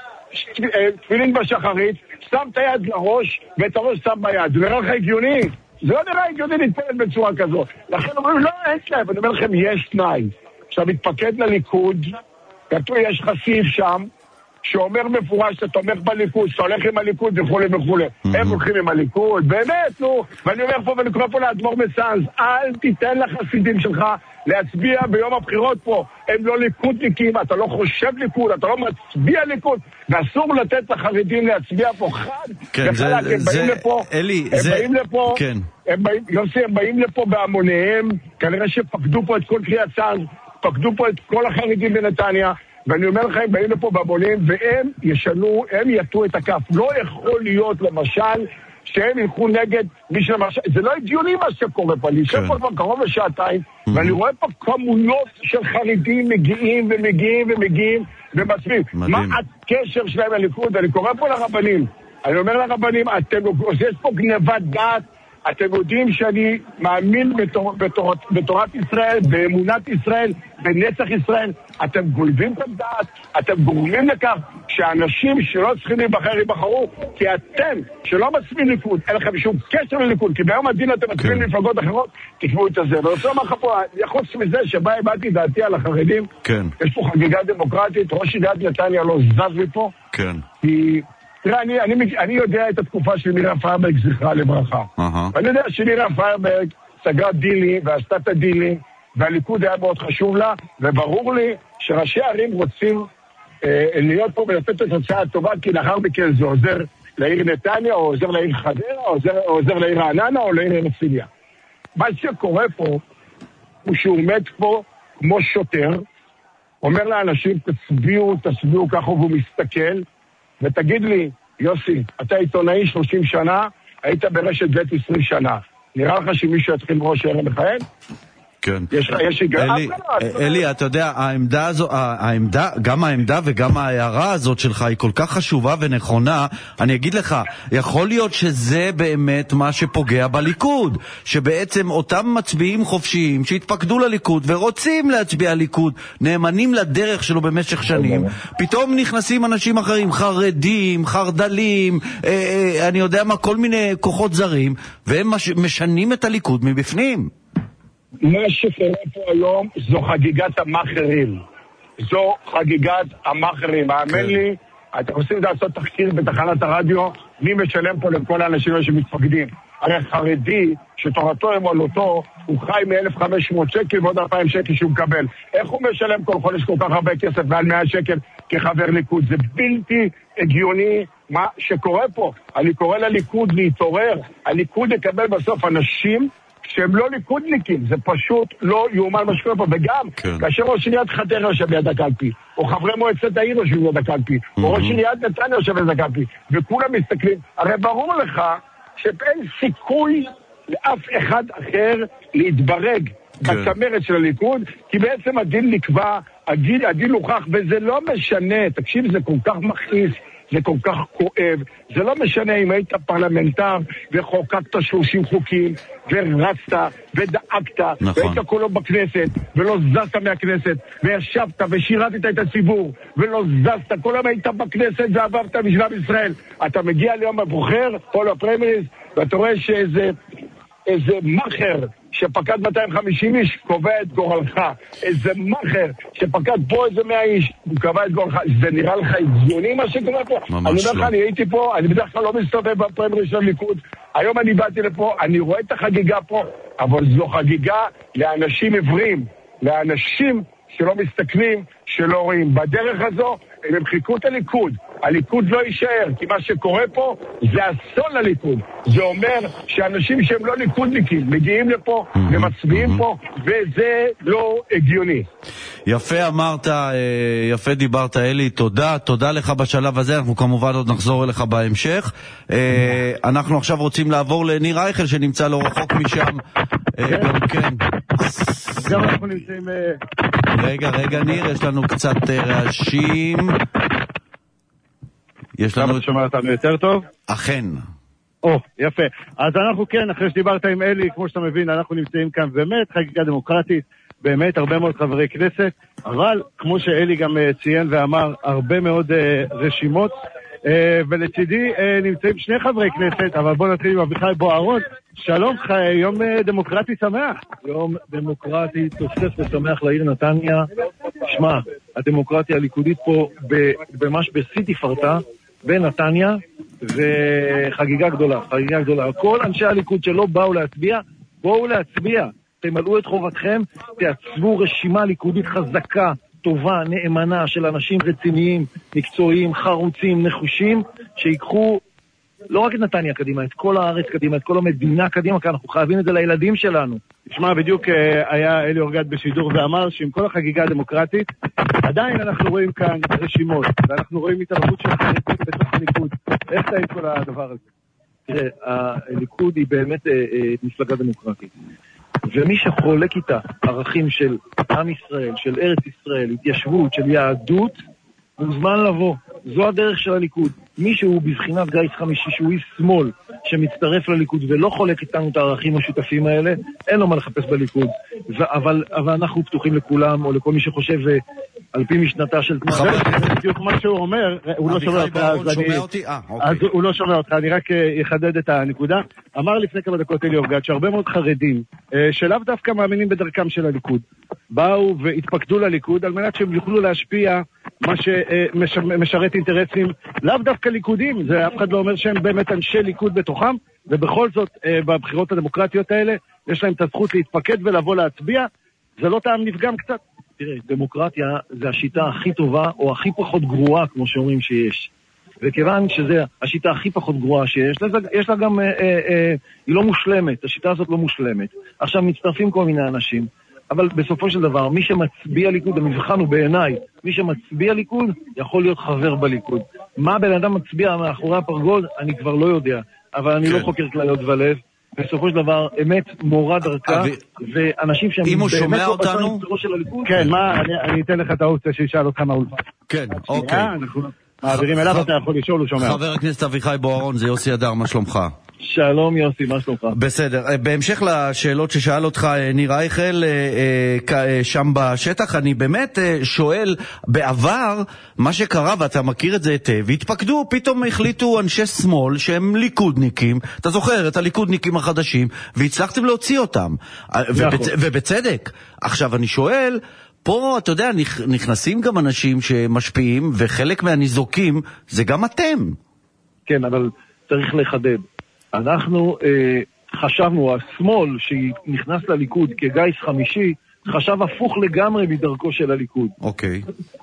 תפילין בשחרית, שם את היד לראש ואת הראש שם ביד. זה נראה לך הגיוני? זה לא נראה הגיוני להתפלל בצורה כזו. לכן אומרים, לא, אין תנאי. ואני אומר לכם, יש תנאי. עכשיו מתפקד לליכוד, כתוב, יש לך סעיף שם, שאומר מפורש שאתה תומך בליכוד, שאתה הולך עם הליכוד וכו' וכו'. הם הולכים עם הליכוד, באמת, נו. ואני אומר פה ואני קורא פה לאדמו"ר מסאנז, אל תיתן לחסידים שלך להצביע ביום הבחירות פה. הם לא ליכודניקים, אתה לא חושב ליכוד, אתה לא מצביע ליכוד, ואסור לתת לחרדים להצביע פה חד. כן, זה, הם זה, באים לפה, אלי, הם זה, באים לפה, כן. הם באים, יוסי, הם באים לפה בהמוניהם, כנראה שפקדו פה את כל קריאת צה"ל, פקדו פה את כל החרדים בנתניה, ואני אומר לך, הם באים לפה בבולים, והם ישנו, הם יתו את הכף. לא יכול להיות, למשל, שהם ילכו נגד מי שלמשל, זה לא הגיוני מה שקורה פה, אני יושב פה כבר קרוב לשעתיים, ואני רואה פה כמויות של חרדים מגיעים ומגיעים ומגיעים ומצביעים. מה הקשר שלהם לליכוד? אני קורא פה לרבנים, אני אומר לרבנים, אתם, יש פה גנבת דעת, אתם יודעים שאני מאמין בתור, בתור, בתורת ישראל, באמונת ישראל, בנצח ישראל. אתם גולבים את הדעת, אתם גורמים לכך שאנשים שלא צריכים להיבחר ייבחרו, כי אתם שלא מצביעים ליכוד, אין לכם שום קשר לליכוד, כי ביום הדין אתם מצביעים למפלגות אחרות, תקבעו את זה. ואני רוצה לומר לך פה, חוץ מזה שבה הבאתי דעתי על החרדים, כן. יש פה חגיגה דמוקרטית, ראש עיריית נתניה לא זז מפה, כן. כי... תראה, אני, אני, אני יודע את התקופה של מירה פיירברג, זכרה לברכה. Uh-huh. ואני יודע שמירה פיירברג סגרה דילים ועשתה את הדילים, והליכוד היה מאוד חשוב לה, וברור לי שראשי הערים רוצים אה, להיות פה ולתת את התוצאה הטובה, כי לאחר מכן זה עוזר לעיר נתניה, או עוזר לעיר חדרה, או עוזר, או עוזר לעיר רעננה, או לעיר הרצליה. מה שקורה פה, הוא שהוא עומד פה כמו שוטר, אומר לאנשים, תצביעו, תצביעו ככה, והוא מסתכל, ותגיד לי, יוסי, אתה עיתונאי שלושים שנה, היית ברשת בית עשרים שנה. נראה לך שמישהו יתחיל ראש ערב מכהן? כן. יש לך, יש היגיון. אלי, אלי, אתה יודע, העמדה הזו, העמדה, גם העמדה וגם ההערה הזאת שלך היא כל כך חשובה ונכונה. אני אגיד לך, יכול להיות שזה באמת מה שפוגע בליכוד, שבעצם אותם מצביעים חופשיים שהתפקדו לליכוד ורוצים להצביע ליכוד, נאמנים לדרך שלו במשך שנים, פתאום נכנסים אנשים אחרים, חרדים, חרדלים, אה, אה, אני יודע מה, כל מיני כוחות זרים, והם מש, משנים את הליכוד מבפנים. מה שקורה פה היום זו חגיגת המאחרים. זו חגיגת המאחרים. האמן לי, אתם עושים לעשות תחקיר בתחנת הרדיו, מי משלם פה לכל האנשים שמתפקדים. הרי חרדי, שתורתו אמונתו, הוא חי מ-אלף וחמש מאות שקל ועוד אלפיים שקל שהוא מקבל. איך הוא משלם כל חודש כל כך הרבה כסף מעל מאה שקל כחבר ליכוד? זה בלתי הגיוני מה שקורה פה. אני קורא לליכוד להתעורר. הליכוד יקבל בסוף אנשים שהם לא ליכודניקים, זה פשוט לא יאומן מה שקורה פה, וגם כן. כאשר ראש עיריית חדרה יושב ליד הקלפי, או חברי מועצת העיר יושבים ליד הקלפי, mm-hmm. או ראש עיריית נתניה יושב ליד הקלפי, וכולם מסתכלים, הרי ברור לך שאין סיכוי לאף אחד אחר להתברג כן. בצמרת של הליכוד, כי בעצם הדין נקבע, הדין, הדין הוכח, וזה לא משנה, תקשיב, זה כל כך מכעיס, זה כל כך כואב, זה לא משנה אם היית פרלמנטר וחוקקת שלושים חוקים ורצת ודאגת נכון. והיית כולו בכנסת ולא זזת מהכנסת וישבת ושירתת את הציבור ולא זזת, כל היום היית בכנסת ועברת בשביל ישראל. אתה מגיע ליום הבוחר או לפריימריז ואתה רואה שאיזה איזה מאחר שפקד מאתיים וחמישים איש קובע את גורלך, איזה מאחר שפקד פה איזה מאה איש הוא קובע את גורלך. זה נראה לך הגיוני מה שקורה פה? אני אומר לך, אני הייתי פה, אני בדרך כלל לא מסתובב בפריימריז של הליכוד, היום אני באתי לפה, אני רואה את החגיגה פה, אבל זו חגיגה לאנשים עיוורים, לאנשים שלא מסתכלים, שלא רואים. בדרך הזו הם חיכו את הליכוד, הליכוד לא יישאר, כי מה שקורה פה זה אסון לליכוד. זה אומר שאנשים שהם לא ליכודניקים מגיעים לפה ומצביעים פה, וזה לא הגיוני. יפה אמרת, יפה דיברת אלי, תודה, תודה לך בשלב הזה, אנחנו כמובן עוד נחזור אליך בהמשך. אנחנו עכשיו רוצים לעבור לניר אייכל שנמצא לא רחוק משם. גם כן. גם אנחנו נמצאים... רגע, רגע ניר, יש לנו קצת רעשים. יש לנו... שומע אותנו יותר טוב? אכן. או, יפה. אז אנחנו כן, אחרי שדיברת עם אלי, כמו שאתה מבין, אנחנו נמצאים כאן באמת חגיגה דמוקרטית, באמת הרבה מאוד חברי כנסת, אבל כמו שאלי גם ציין ואמר, הרבה מאוד uh, רשימות, uh, ולצידי uh, נמצאים שני חברי כנסת, אבל בואו נתחיל עם אביחי בוארון. שלום, חי, יום uh, דמוקרטי שמח. יום דמוקרטי תוסף ושמח לעיר נתניה. שמע, הדמוקרטיה הליכודית פה ממש בשיא תפארתה בנתניה, וחגיגה גדולה, חגיגה גדולה. כל אנשי הליכוד שלא באו להצביע, בואו להצביע. תמלאו את חובתכם, תעצבו רשימה ליכודית חזקה, טובה, נאמנה של אנשים רציניים, מקצועיים, חרוצים, נחושים, שיקחו לא רק את נתניה קדימה, את כל הארץ קדימה, את כל המדינה קדימה, כי אנחנו חייבים את זה לילדים שלנו. תשמע, בדיוק היה אלי אורגד בשידור ואמר שעם כל החגיגה הדמוקרטית, עדיין אנחנו רואים כאן רשימות, ואנחנו רואים התערבות של חריגים בתוך הליכוד. איך אתה עם כל הדבר הזה? תראה, הליכוד היא באמת מפלגה דמוקרטית. ומי שחולק איתה ערכים של עם ישראל, של ארץ ישראל, התיישבות, של יהדות, מוזמן לבוא. זו הדרך של הליכוד. מי שהוא בבחינת גיס חמישי, שהוא איש שמאל, שמצטרף לליכוד ולא חולק איתנו את הערכים השותפים האלה, אין לו מה לחפש בליכוד. ו- אבל, אבל אנחנו פתוחים לכולם, או לכל מי שחושב על פי משנתה של תנועה. זה בדיוק מה שהוא אומר, הוא לא שומע אותך, אז הוא לא שומע אותך, אני רק אחדד את הנקודה. אמר לפני כמה דקות אלי אורגד שהרבה מאוד חרדים, שלאו דווקא מאמינים בדרכם של הליכוד, באו והתפקדו לליכוד על מנת שהם יוכלו להשפיע מה שמשרת אינטרסים, לאו דווקא ליכודים, זה אף אחד לא אומר שהם באמת אנשי ליכוד בתוכם, ובכל זאת בבחירות הדמוקרטיות האלה יש להם את הזכות להתפקד ולבוא להצביע. זה לא טעם נפגם קצת? תראה, דמוקרטיה זה השיטה הכי טובה או הכי פחות גרועה, כמו שאומרים שיש. וכיוון שזה השיטה הכי פחות גרועה שיש, יש לה גם, אה, אה, היא לא מושלמת, השיטה הזאת לא מושלמת. עכשיו מצטרפים כל מיני אנשים, אבל בסופו של דבר, מי שמצביע ליכוד, המבחן הוא בעיניי, מי שמצביע ליכוד יכול להיות חבר בליכוד. מה בן אדם מצביע מאחורי הפרגוד, אני כבר לא יודע, אבל אני לא חוקר כליות ולב. בסופו של דבר, אמת מורה דרכה, ואנשים שהם אם הוא שומע אותנו? כן, מה, אני אתן לך את האופציה שישאל אותך מהאולפן. כן, אוקיי. מעבירים אליו, אתה יכול לשאול, הוא שומע. חבר הכנסת אביחי בוארון, זה יוסי אדר, מה שלומך? שלום יוסי, מה שלומך? בסדר, בהמשך לשאלות ששאל אותך ניר אייכל שם בשטח, אני באמת שואל, בעבר מה שקרה, ואתה מכיר את זה היטב, התפקדו, פתאום החליטו אנשי שמאל שהם ליכודניקים, אתה זוכר את הליכודניקים החדשים, והצלחתם להוציא אותם, ובצדק. עכשיו אני שואל, פה אתה יודע, נכנסים גם אנשים שמשפיעים, וחלק מהניזוקים זה גם אתם. כן, אבל צריך לחדד. אנחנו אה, חשבנו, השמאל שנכנס לליכוד כגייס חמישי, חשב הפוך לגמרי מדרכו של הליכוד. אוקיי.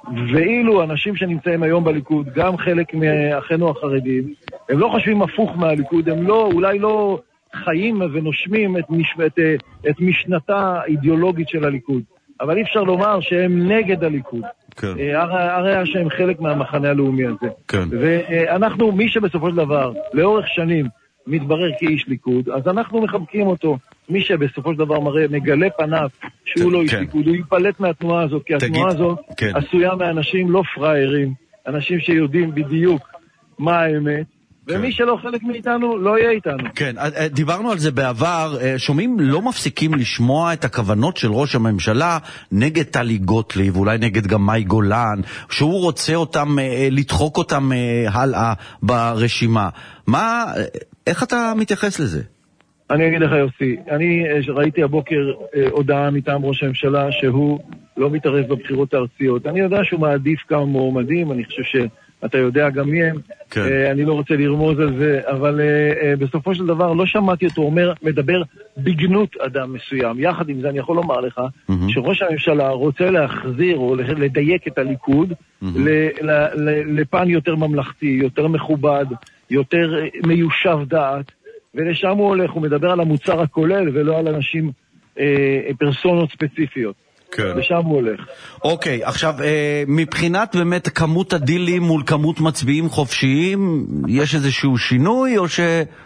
ואילו אנשים שנמצאים היום בליכוד, גם חלק מאחינו החרדים, הם לא חושבים הפוך מהליכוד, הם לא, אולי לא חיים ונושמים את, מש, את, את משנתה האידיאולוגית של הליכוד. אבל אי אפשר לומר שהם נגד הליכוד. כן. הרי, הרי שהם חלק מהמחנה הלאומי הזה. כן. ואנחנו, מי שבסופו של דבר, לאורך שנים, מתברר כאיש ליכוד, אז אנחנו מחבקים אותו. מי שבסופו של דבר מראה, מגלה פניו שהוא לא איש ליכוד, הוא ייפלט מהתנועה הזאת, כי התנועה הזאת עשויה מאנשים לא פראיירים, אנשים שיודעים בדיוק מה האמת, ומי שלא חלק מאיתנו לא יהיה איתנו. כן, דיברנו על זה בעבר, שומעים לא מפסיקים לשמוע את הכוונות של ראש הממשלה נגד טלי גוטליב, ואולי נגד גם מאי גולן, שהוא רוצה אותם, לדחוק אותם הלאה ברשימה. מה, איך אתה מתייחס לזה? אני אגיד לך יוסי, אני ראיתי הבוקר הודעה מטעם ראש הממשלה שהוא לא מתערב בבחירות הארציות. אני יודע שהוא מעדיף כמה מועמדים, אני חושב ש... אתה יודע גם מי הם, כן. uh, אני לא רוצה לרמוז על זה, אבל uh, uh, בסופו של דבר לא שמעתי אותו אומר, מדבר בגנות אדם מסוים. יחד עם זה אני יכול לומר לך, mm-hmm. שראש הממשלה רוצה להחזיר או לדייק את הליכוד mm-hmm. ל- ל- ל- לפן יותר ממלכתי, יותר מכובד, יותר uh, מיושב דעת, ולשם הוא הולך, הוא מדבר על המוצר הכולל ולא על אנשים, uh, פרסונות ספציפיות. כן. ושם הוא הולך. אוקיי, עכשיו, אה, מבחינת באמת כמות הדילים מול כמות מצביעים חופשיים, יש איזשהו שינוי או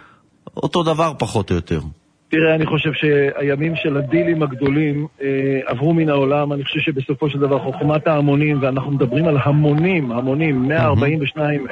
שאותו דבר פחות או יותר? תראה, אני חושב שהימים של הדילים הגדולים אה, עברו מן העולם. אני חושב שבסופו של דבר חוכמת ההמונים, ואנחנו מדברים על המונים, המונים, מאה ארבעים ושניים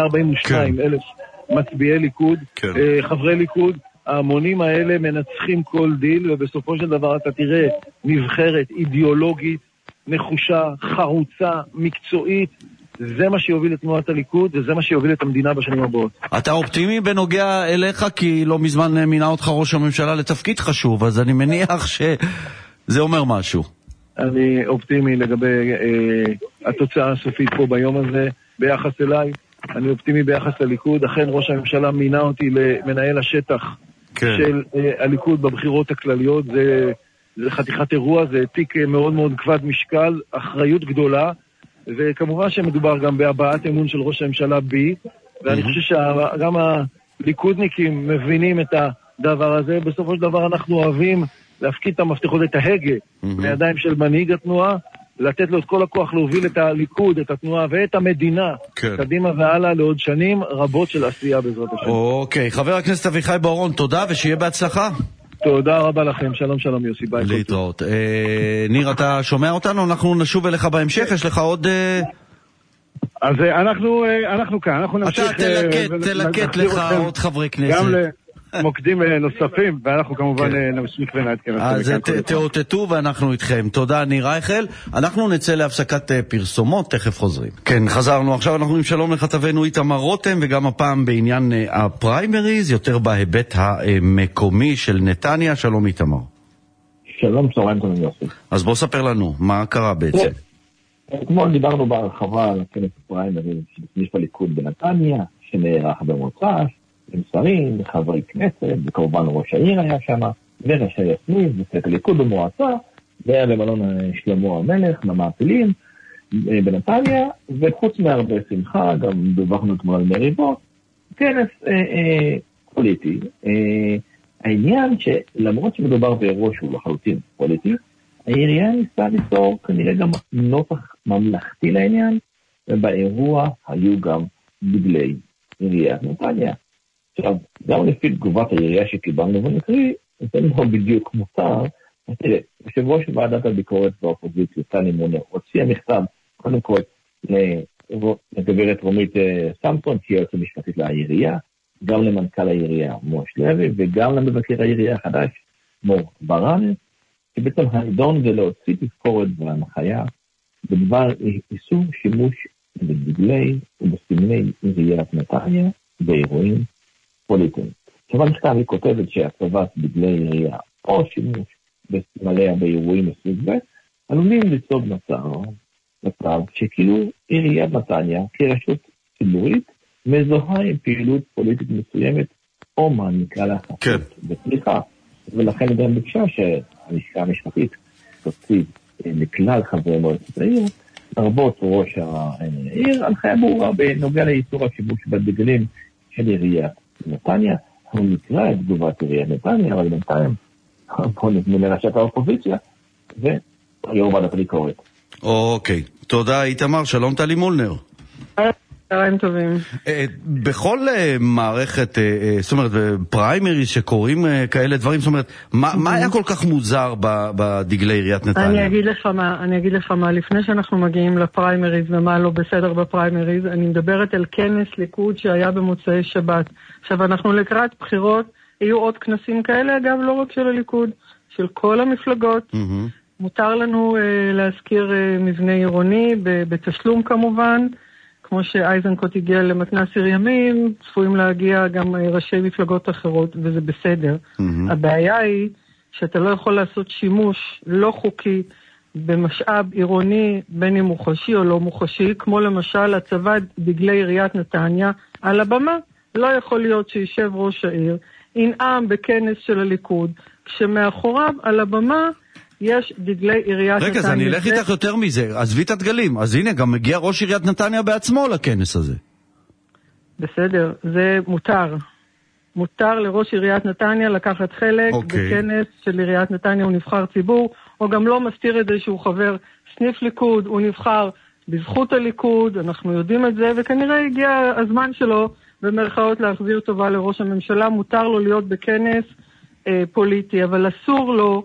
אלף מצביעי ליכוד, כן. אה, חברי ליכוד, ההמונים האלה מנצחים כל דיל, ובסופו של דבר אתה תראה נבחרת אידיאולוגית, נחושה, חרוצה, מקצועית. זה מה שיוביל את תנועת הליכוד, וזה מה שיוביל את המדינה בשנים הבאות. אתה אופטימי בנוגע אליך, כי לא מזמן מינה אותך ראש הממשלה לתפקיד חשוב, אז אני מניח שזה אומר משהו. אני אופטימי לגבי אה, התוצאה הסופית פה ביום הזה, ביחס אליי. אני אופטימי ביחס לליכוד. אכן ראש הממשלה מינה אותי למנהל השטח כן. של uh, הליכוד בבחירות הכלליות. זה, זה חתיכת אירוע, זה תיק מאוד מאוד כבד משקל, אחריות גדולה, וכמובן שמדובר גם בהבעת אמון של ראש הממשלה בי, ואני mm-hmm. חושב שגם הליכודניקים מבינים את הדבר הזה. בסופו של דבר אנחנו אוהבים להפקיד את המפתחות, את ההגה, mm-hmm. בידיים של מנהיג התנועה, לתת לו את כל הכוח להוביל את הליכוד, את התנועה ואת המדינה, כן. קדימה והלאה לעוד שנים רבות של עשייה בעזרת השם. אוקיי, חבר הכנסת אביחי בוארון, תודה ושיהיה בהצלחה. תודה רבה לכם, שלום שלום יוסי, ביי. להתראות. אה, ניר, אתה שומע אותנו? אנחנו נשוב אליך בהמשך, יש לך עוד... אה... אז אנחנו, אנחנו כאן, אנחנו נמשיך... אתה תלקט, תלקט לך עוד חברי כנסת. גם למוקדים נוספים, ואנחנו כמובן נמשיך ונעדכן. אז תאותתו ואנחנו איתכם. תודה ניר אייכל. אנחנו נצא להפסקת פרסומות, תכף חוזרים. כן, חזרנו. עכשיו אנחנו עם שלום לכתבנו איתמר רותם, וגם הפעם בעניין הפריימריז, יותר בהיבט המקומי של נתניה. שלום איתמר. שלום, צהריים טובים יוסי. אז בוא ספר לנו, מה קרה בעצם? אתמול דיברנו בהרחבה על הכנס הפריימריז של סניף הליכוד בנתניה, שנערך במוצ"ש, עם שרים, חברי כנסת, וכמובן ראש העיר היה שם, וראשי הסניף, וסניף הליכוד במועצה, והיה למלון שלמה המלך, במעפילים, בנתניה, וחוץ מהרבה שמחה, גם דווחנו אתמול על מריבות, כנס אה, אה, פוליטי. אה, העניין שלמרות שמדובר באירוע שהוא לחלוטין פוליטי, העירייה ניסה ליצור כנראה גם נופח ממלכתי לעניין, ובאירוע היו גם דגלי עיריית נתניה. עכשיו, גם לפי תגובת העירייה שקיבלנו ונקריא, זה לא בדיוק מותר. אז תראה, יושב ראש ועדת הביקורת והאופוזיציה, סני מונר, הוציא המכתב, קודם כל, לגברת רומית סמסון, שהיא היועצת המשפטית לעירייה, גם למנכ"ל העירייה מוש לוי, וגם למבקר העירייה החדש, מור ברנס, שבעצם הנדון זה להוציא תזכורת והנחיה, בדבר איסור שימוש בדגלי ובסמלי עיריית נתניה באירועים פוליטיים. עכשיו המכתב היא כותבת שהצבת דגלי עירייה או שימוש בסמליה באירועים מסוג זה, עלולים ליצור מצב, מצב שכאילו עיריית נתניה כרשות ציבורית מזוהה עם פעילות פוליטית מסוימת או מעניקה להחלטות בתמיכה. ולכן גם ביקשה שהלשכה המשפטית תוציא לכלל חברי מועצת העיר, לרבות ראש העיר, הנחיה ברורה בנוגע לאיסור השימוש בדגלים של עיריית נתניה. אנחנו נקרא את תגובת עיריית נתניה, אבל בינתיים בואו נזמין לראשת האופוזיציה ויו"ר ועדת הביקורת. אוקיי, תודה איתמר, שלום טלי מולנר. צהריים טובים. בכל מערכת, זאת אומרת, פריימריז שקוראים כאלה דברים, זאת אומרת, מה היה כל כך מוזר בדגלי עיריית נתניה? אני אגיד לך מה, אני אגיד לך מה, לפני שאנחנו מגיעים לפריימריז ומה לא בסדר בפריימריז, אני מדברת על כנס ליכוד שהיה במוצאי שבת. עכשיו, אנחנו לקראת בחירות, יהיו עוד כנסים כאלה, אגב, לא רק של הליכוד, של כל המפלגות. מותר לנו להזכיר מבנה עירוני, בתשלום כמובן, כמו שאייזנקוט הגיע למתנ"ס עיר ימים, צפויים להגיע גם ראשי מפלגות אחרות, וזה בסדר. Mm-hmm. הבעיה היא שאתה לא יכול לעשות שימוש לא חוקי במשאב עירוני, בין אם מוחשי או לא מוחשי, כמו למשל הצבת דגלי עיריית נתניה על הבמה. לא יכול להיות שישב ראש העיר, ינאם בכנס של הליכוד, כשמאחוריו על הבמה יש דגלי עיריית נתניה. רגע, אז אני אלך איתך יותר מזה. עזבי את הדגלים. אז הנה, גם מגיע ראש עיריית נתניה בעצמו לכנס הזה. בסדר, זה מותר. מותר לראש עיריית נתניה לקחת חלק בכנס של עיריית נתניה, הוא נבחר ציבור, או גם לא מסתיר את זה שהוא חבר סניף ליכוד, הוא נבחר בזכות הליכוד, אנחנו יודעים את זה, וכנראה הגיע הזמן שלו במרכאות להחזיר טובה לראש הממשלה, מותר לו להיות בכנס אה, פוליטי, אבל אסור לו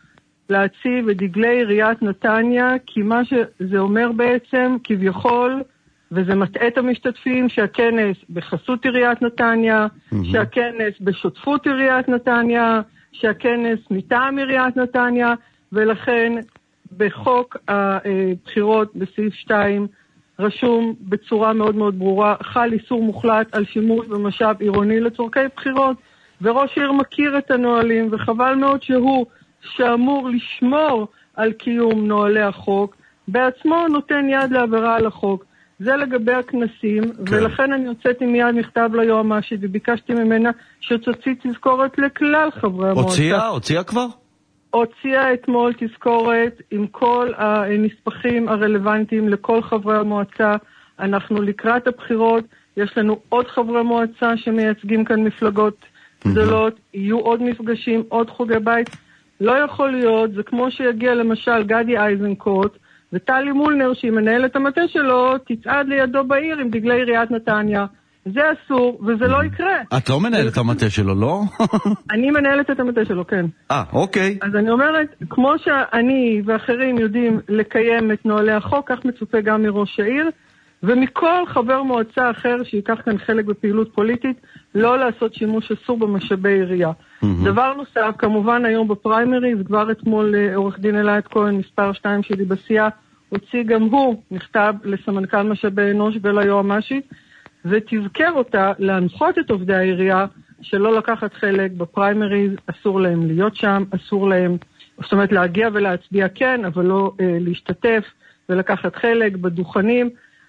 להציב את דגלי עיריית נתניה, כי מה שזה אומר בעצם, כביכול, וזה מטעה את המשתתפים, שהכנס בחסות עיריית נתניה, mm-hmm. שהכנס בשותפות עיריית נתניה, שהכנס מטעם עיריית נתניה, ולכן בחוק הבחירות בסעיף שתיים, רשום בצורה מאוד מאוד ברורה, חל איסור מוחלט על שימוש במשאב עירוני לצורכי בחירות, וראש עיר מכיר את הנועלים, וחבל מאוד שהוא שאמור לשמור על קיום נועלי החוק, בעצמו נותן יד לעבירה על החוק. זה לגבי הכנסים, כן. ולכן אני הוצאתי מיד מכתב ליועמ"שית, וביקשתי ממנה שתוציא תזכורת לכלל חברי המועצה. הוציאה? הוציאה כבר? הוציאה אתמול תזכורת עם כל הנספחים הרלוונטיים לכל חברי המועצה. אנחנו לקראת הבחירות, יש לנו עוד חברי מועצה שמייצגים כאן מפלגות גדולות, יהיו עוד מפגשים, עוד חוגי בית. לא יכול להיות, זה כמו שיגיע למשל גדי איזנקוט, וטלי מולנר שהיא מנהלת המטה שלו, תצעד לידו בעיר עם דגלי עיריית נתניה. זה אסור, וזה לא יקרה. את לא מנהלת את המטה שלו, לא? אני מנהלת את המטה שלו, כן. אה, אוקיי. אז אני אומרת, כמו שאני ואחרים יודעים לקיים את נוהלי החוק, כך מצופה גם מראש העיר, ומכל חבר מועצה אחר שיקח כאן חלק בפעילות פוליטית, לא לעשות שימוש אסור במשאבי עירייה. Mm-hmm. דבר נוסף, כמובן היום בפריימריז, כבר אתמול עורך דין אלעד כהן, מספר שתיים שלי בסיעה, הוציא גם הוא מכתב לסמנכ"ל משאבי אנוש וליועמ"שית, ותזכר אותה להנחות את עובדי העירייה שלא לקחת חלק בפריימריז, אסור להם להיות שם, אסור להם, זאת אומרת להגיע ולהצביע כן, אבל לא אה, להשתתף ולקחת חלק בדוכנים.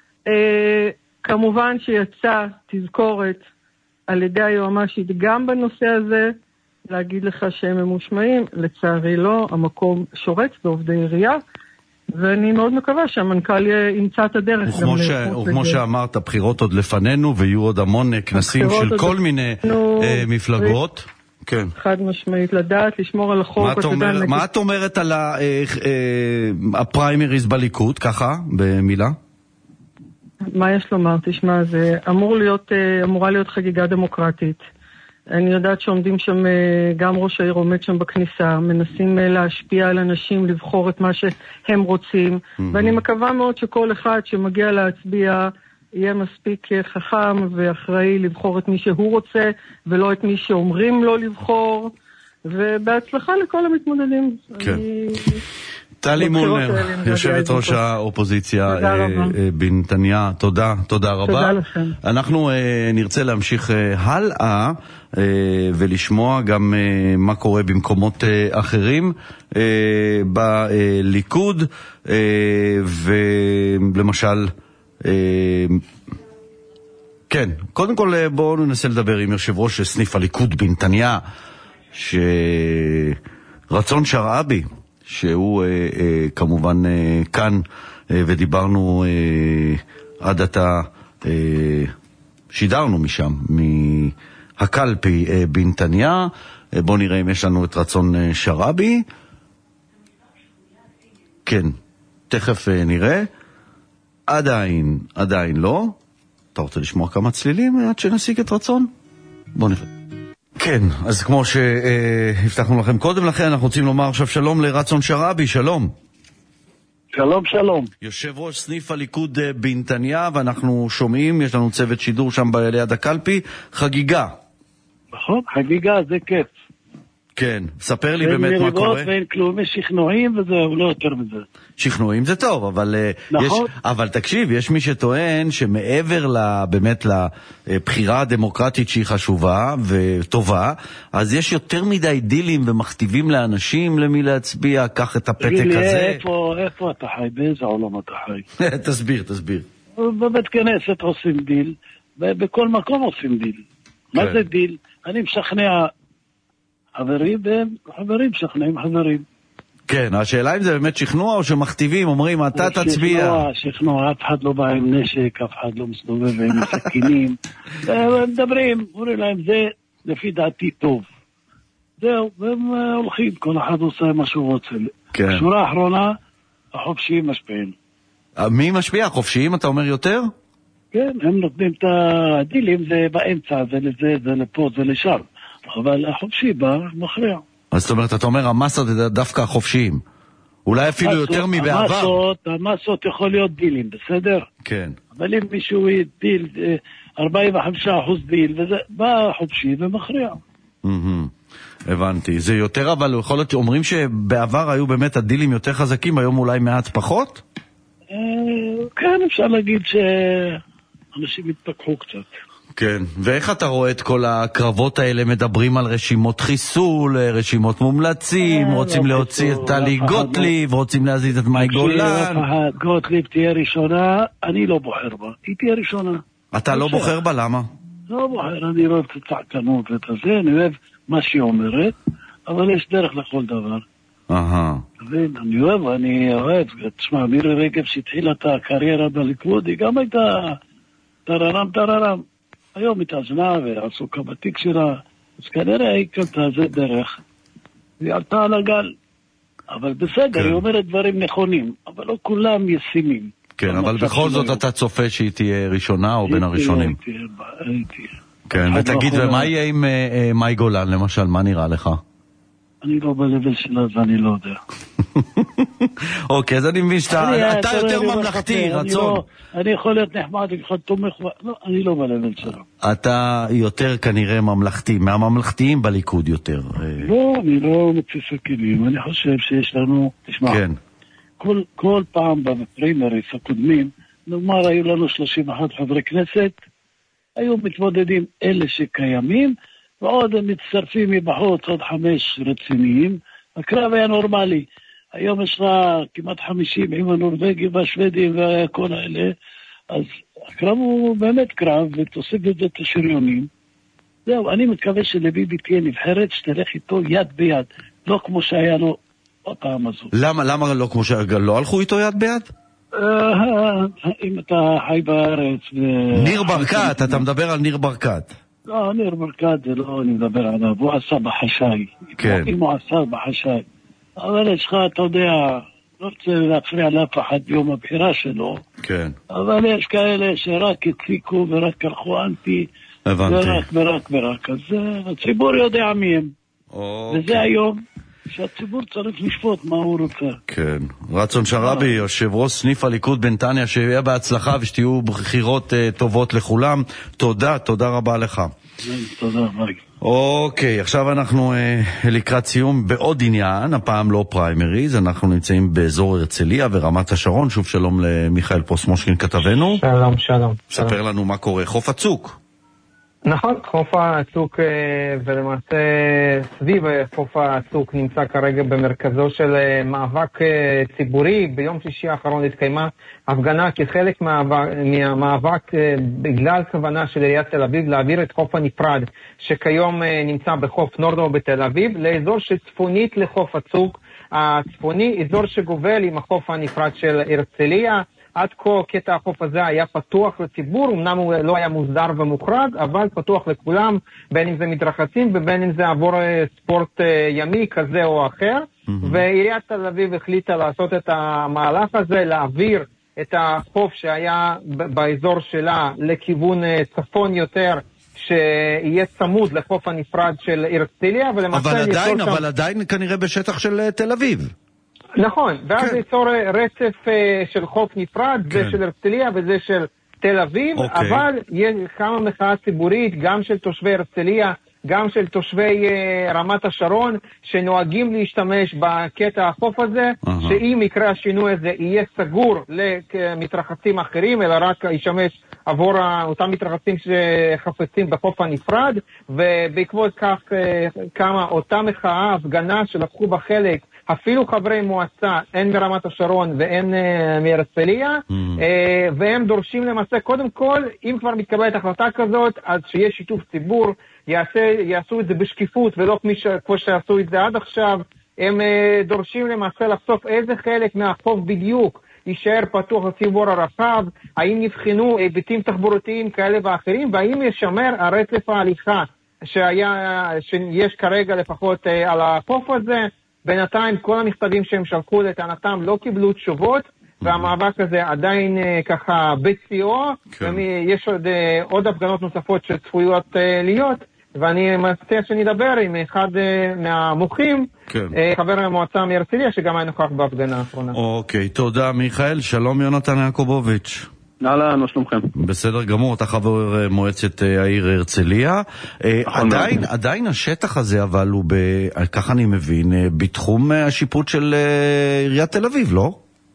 אה, כמובן שיצא תזכורת על ידי היועמ"שית גם בנושא הזה, להגיד לך שהם ממושמעים, לצערי לא, המקום שורץ בעובדי עירייה, ואני מאוד מקווה שהמנכ"ל ימצא את הדרך. וכמו, ש... וכמו שאמרת, הבחירות עוד לפנינו, ויהיו עוד המון כנסים של כל מיני uh, מפלגות. כן. חד משמעית, לדעת, לשמור על החוק. מה את, אומר, מה את אומרת על הפריימריז בליכוד, ככה, במילה? מה יש לומר? תשמע, זה אמור להיות, אמורה להיות חגיגה דמוקרטית. אני יודעת שעומדים שם, גם ראש העיר עומד שם בכניסה, מנסים להשפיע על אנשים, לבחור את מה שהם רוצים, mm-hmm. ואני מקווה מאוד שכל אחד שמגיע להצביע יהיה מספיק חכם ואחראי לבחור את מי שהוא רוצה, ולא את מי שאומרים לו לבחור, ובהצלחה לכל המתמודדים. כן. אני... טלי מולנר, יושבת ראש האופוזיציה בנתניה, תודה, תודה רבה. תודה לכם. אנחנו נרצה להמשיך הלאה ולשמוע גם מה קורה במקומות אחרים בליכוד, ולמשל, כן, קודם כל בואו ננסה לדבר עם יושב ראש סניף הליכוד בנתניה, שרצון שרעבי, שהוא אה, אה, כמובן אה, כאן, אה, ודיברנו אה, עד עתה, אה, שידרנו משם, מהקלפי אה, בנתניה. אה, בואו נראה אם יש לנו את רצון אה, שרעבי. כן, תכף אה, נראה. עדיין, עדיין לא. אתה רוצה לשמוע כמה צלילים עד שנשיג את רצון? בואו נראה. כן, אז כמו שהבטחנו לכם קודם לכן, אנחנו רוצים לומר עכשיו שלום לרצון שרעבי, שלום. שלום, שלום. יושב ראש סניף הליכוד בנתניה, ואנחנו שומעים, יש לנו צוות שידור שם ליד הקלפי, חגיגה. נכון, חגיגה זה כיף. כן, ספר לי באמת מה קורה. ואין כלום, יש שכנועים וזהו, לא יותר מזה. שכנועים זה טוב, אבל, נכון. יש, אבל תקשיב, יש מי שטוען שמעבר לה, באמת לבחירה הדמוקרטית שהיא חשובה וטובה, אז יש יותר מדי דילים ומכתיבים לאנשים למי להצביע, קח את הפתק לי, הזה. איפה, איפה אתה חי? באיזה עולם אתה חי? תסביר, תסביר. בבית כנסת עושים דיל, ובכל מקום עושים דיל. כן. מה זה דיל? אני משכנע חברים, והם חברים משכנעים חברים. כן, השאלה אם זה באמת שכנוע או שמכתיבים, אומרים, אתה תצביע. שכנוע, שכנוע, אף אחד לא בא עם נשק, אף אחד לא מסתובב עם סכינים. הם מדברים, אומרים להם, זה לפי דעתי טוב. זהו, והם הולכים, כל אחד עושה מה שהוא רוצה. כן. בשורה האחרונה, החופשיים משפיעים. מי משפיע? החופשיים, אתה אומר יותר? כן, הם נותנים את הדילים, זה באמצע, זה לזה, זה לפה, זה לשם. אבל החופשי בא, מכריע. אז זאת אומרת, אתה אומר, המסות זה דווקא החופשיים. אולי אפילו המסות, יותר מבעבר. המסות, המסות יכול להיות דילים, בסדר? כן. אבל אם מישהו דיל, ארבעים וחמישה אחוז דיל, וזה בא חופשי ומכריע. הבנתי. זה יותר, אבל יכול להיות, אומרים שבעבר היו באמת הדילים יותר חזקים, היום אולי מעט פחות? כן, אפשר להגיד שאנשים התפקחו קצת. כן, ואיך אתה רואה את כל הקרבות האלה? מדברים על רשימות חיסול, רשימות מומלצים, רוצים להוציא את טלי גוטליב, רוצים להזיז את מאי גולן. גוטליב תהיה ראשונה, אני לא בוחר בה, היא תהיה ראשונה. אתה לא בוחר בה, למה? לא בוחר, אני אוהב את הצעקנות ואת הזה, אני אוהב מה שהיא אומרת, אבל יש דרך לכל דבר. אהה. אני אוהב, אני אוהב, תשמע, מירי רגב שהתחילה את הקריירה בליכוד, היא גם הייתה טררם טררם. היום התאזנה ועסוקה בתיק שלה, אז כנראה היא קלטה זה דרך, והיא עלתה על הגל. אבל בסדר, היא אומרת דברים נכונים, אבל לא כולם ישימים. כן, אבל בכל זאת אתה צופה שהיא תהיה ראשונה או בין הראשונים. כן, ותגיד, ומה יהיה עם מאי גולן למשל, מה נראה לך? אני לא בלבל שלה, אז אני לא יודע. אוקיי, אז אני מבין שאתה יותר ממלכתי, רצון. אני יכול להיות נחמד, אני יכול תומך, אני לא בלבל שלה. אתה יותר כנראה ממלכתי, מהממלכתיים בליכוד יותר. לא, אני לא מוצא סכינים, אני חושב שיש לנו, תשמע, כל פעם בפריימריס הקודמים, נאמר, היו לנו שלושים ואחד חברי כנסת, היו מתמודדים אלה שקיימים, ועוד הם מצטרפים מבחוץ, עוד חמש רציניים. הקרב היה נורמלי. היום יש לה כמעט חמישים עם הנורווגים והשוודים וכל האלה. אז הקרב הוא באמת קרב, ותוסיף את זה את השריונים. זהו, אני מקווה שלביבי תהיה נבחרת, שתלך איתו יד ביד. לא כמו שהיה לו בפעם הזו. למה, למה לא כמו שהיה? לא הלכו איתו יד ביד? אם אתה חי בארץ... ניר ברקת, אתה מדבר על ניר ברקת. לא, ניר ברקת זה לא, אני מדבר עליו, הוא עשה בחשאי. כן. אם הוא עשה בחשאי. אבל יש לך, אתה יודע, לא רוצה להפריע לאף אחד ביום הבחירה שלו. כן. אבל יש כאלה שרק הציקו ורק הלכו אנטי. הבנתי. ורק ורק ורק. אז הציבור יודע מי הם. אוקיי. וזה היום שהציבור צריך לשפוט מה הוא רוצה. כן. רצון שרבי, יושב ראש סניף הליכוד בנתניה, שיהיה בהצלחה ושתהיו בחירות uh, טובות לכולם. תודה, תודה רבה לך. תודה, מרגי. אוקיי, עכשיו אנחנו אה, לקראת סיום בעוד עניין, הפעם לא פריימריז, אנחנו נמצאים באזור הרצליה ורמת השרון. שוב שלום למיכאל פוסט-מושקין כתבנו. שלום, שלום. ספר שלום. לנו מה קורה. חוף הצוק. נכון, חוף הצוק, ולמעשה סביב חוף הצוק נמצא כרגע במרכזו של מאבק ציבורי. ביום שישי האחרון התקיימה הפגנה כחלק מהמאבק בגלל כוונה של עיריית תל אביב להעביר את חוף הנפרד שכיום נמצא בחוף נורדאו בתל אביב לאזור שצפונית לחוף הצוק הצפוני, אזור שגובל עם החוף הנפרד של הרצליה. עד כה קטע החוף הזה היה פתוח לציבור, אמנם הוא לא היה מוסדר ומוחרג, אבל פתוח לכולם, בין אם זה מתרחצים ובין אם זה עבור ספורט ימי כזה או אחר. Mm-hmm. ועיריית תל אביב החליטה לעשות את המהלך הזה, להעביר את החוף שהיה באזור שלה לכיוון צפון יותר, שיהיה צמוד לחוף הנפרד של הרצליה. אבל עדיין, אבל שם... עדיין כנראה בשטח של תל אביב. נכון, ואז כן. ייצור רצף uh, של חוף נפרד, כן. זה של הרצליה וזה של תל אביב, אוקיי. אבל יש כמה מחאה ציבורית, גם של תושבי הרצליה, גם של תושבי uh, רמת השרון, שנוהגים להשתמש בקטע החוף הזה, uh-huh. שאם יקרה השינוי הזה יהיה סגור למתרחצים אחרים, אלא רק ישמש עבור אותם מתרחצים שחפצים בחוף הנפרד, ובעקבות כך uh, כמה אותה מחאה, הפגנה שלקחו בחלק, אפילו חברי מועצה, אין ברמת השרון ואין uh, מהרצליה, mm. uh, והם דורשים למעשה, קודם כל, אם כבר מתקבלת החלטה כזאת, אז שיהיה שיתוף ציבור, יעשה, יעשו את זה בשקיפות, ולא כמו, ש, כמו שעשו את זה עד עכשיו. הם uh, דורשים למעשה לחשוף איזה חלק מהחוף בדיוק יישאר פתוח לציבור הרחב, האם נבחנו היבטים תחבורתיים כאלה ואחרים, והאם ישמר הרצף ההליכה שהיה, שיש כרגע לפחות uh, על החוף הזה. בינתיים כל המכתבים שהם שלחו לטענתם לא קיבלו תשובות, והמאבק הזה עדיין ככה בציעו, ויש עוד, עוד הפגנות נוספות שצפויות להיות, ואני מציע שנדבר עם אחד מהמוחים, כן. חבר המועצה מהרצליה, שגם היה נוכח בהפגנה האחרונה. אוקיי, תודה מיכאל. שלום יונתן יעקובוביץ'. הלאה, מה שלומכם? בסדר גמור, אתה חבר מועצת העיר הרצליה. עדיין, עדיין השטח הזה, אבל הוא, ככה אני מבין, בתחום השיפוט של עיריית תל אביב, לא?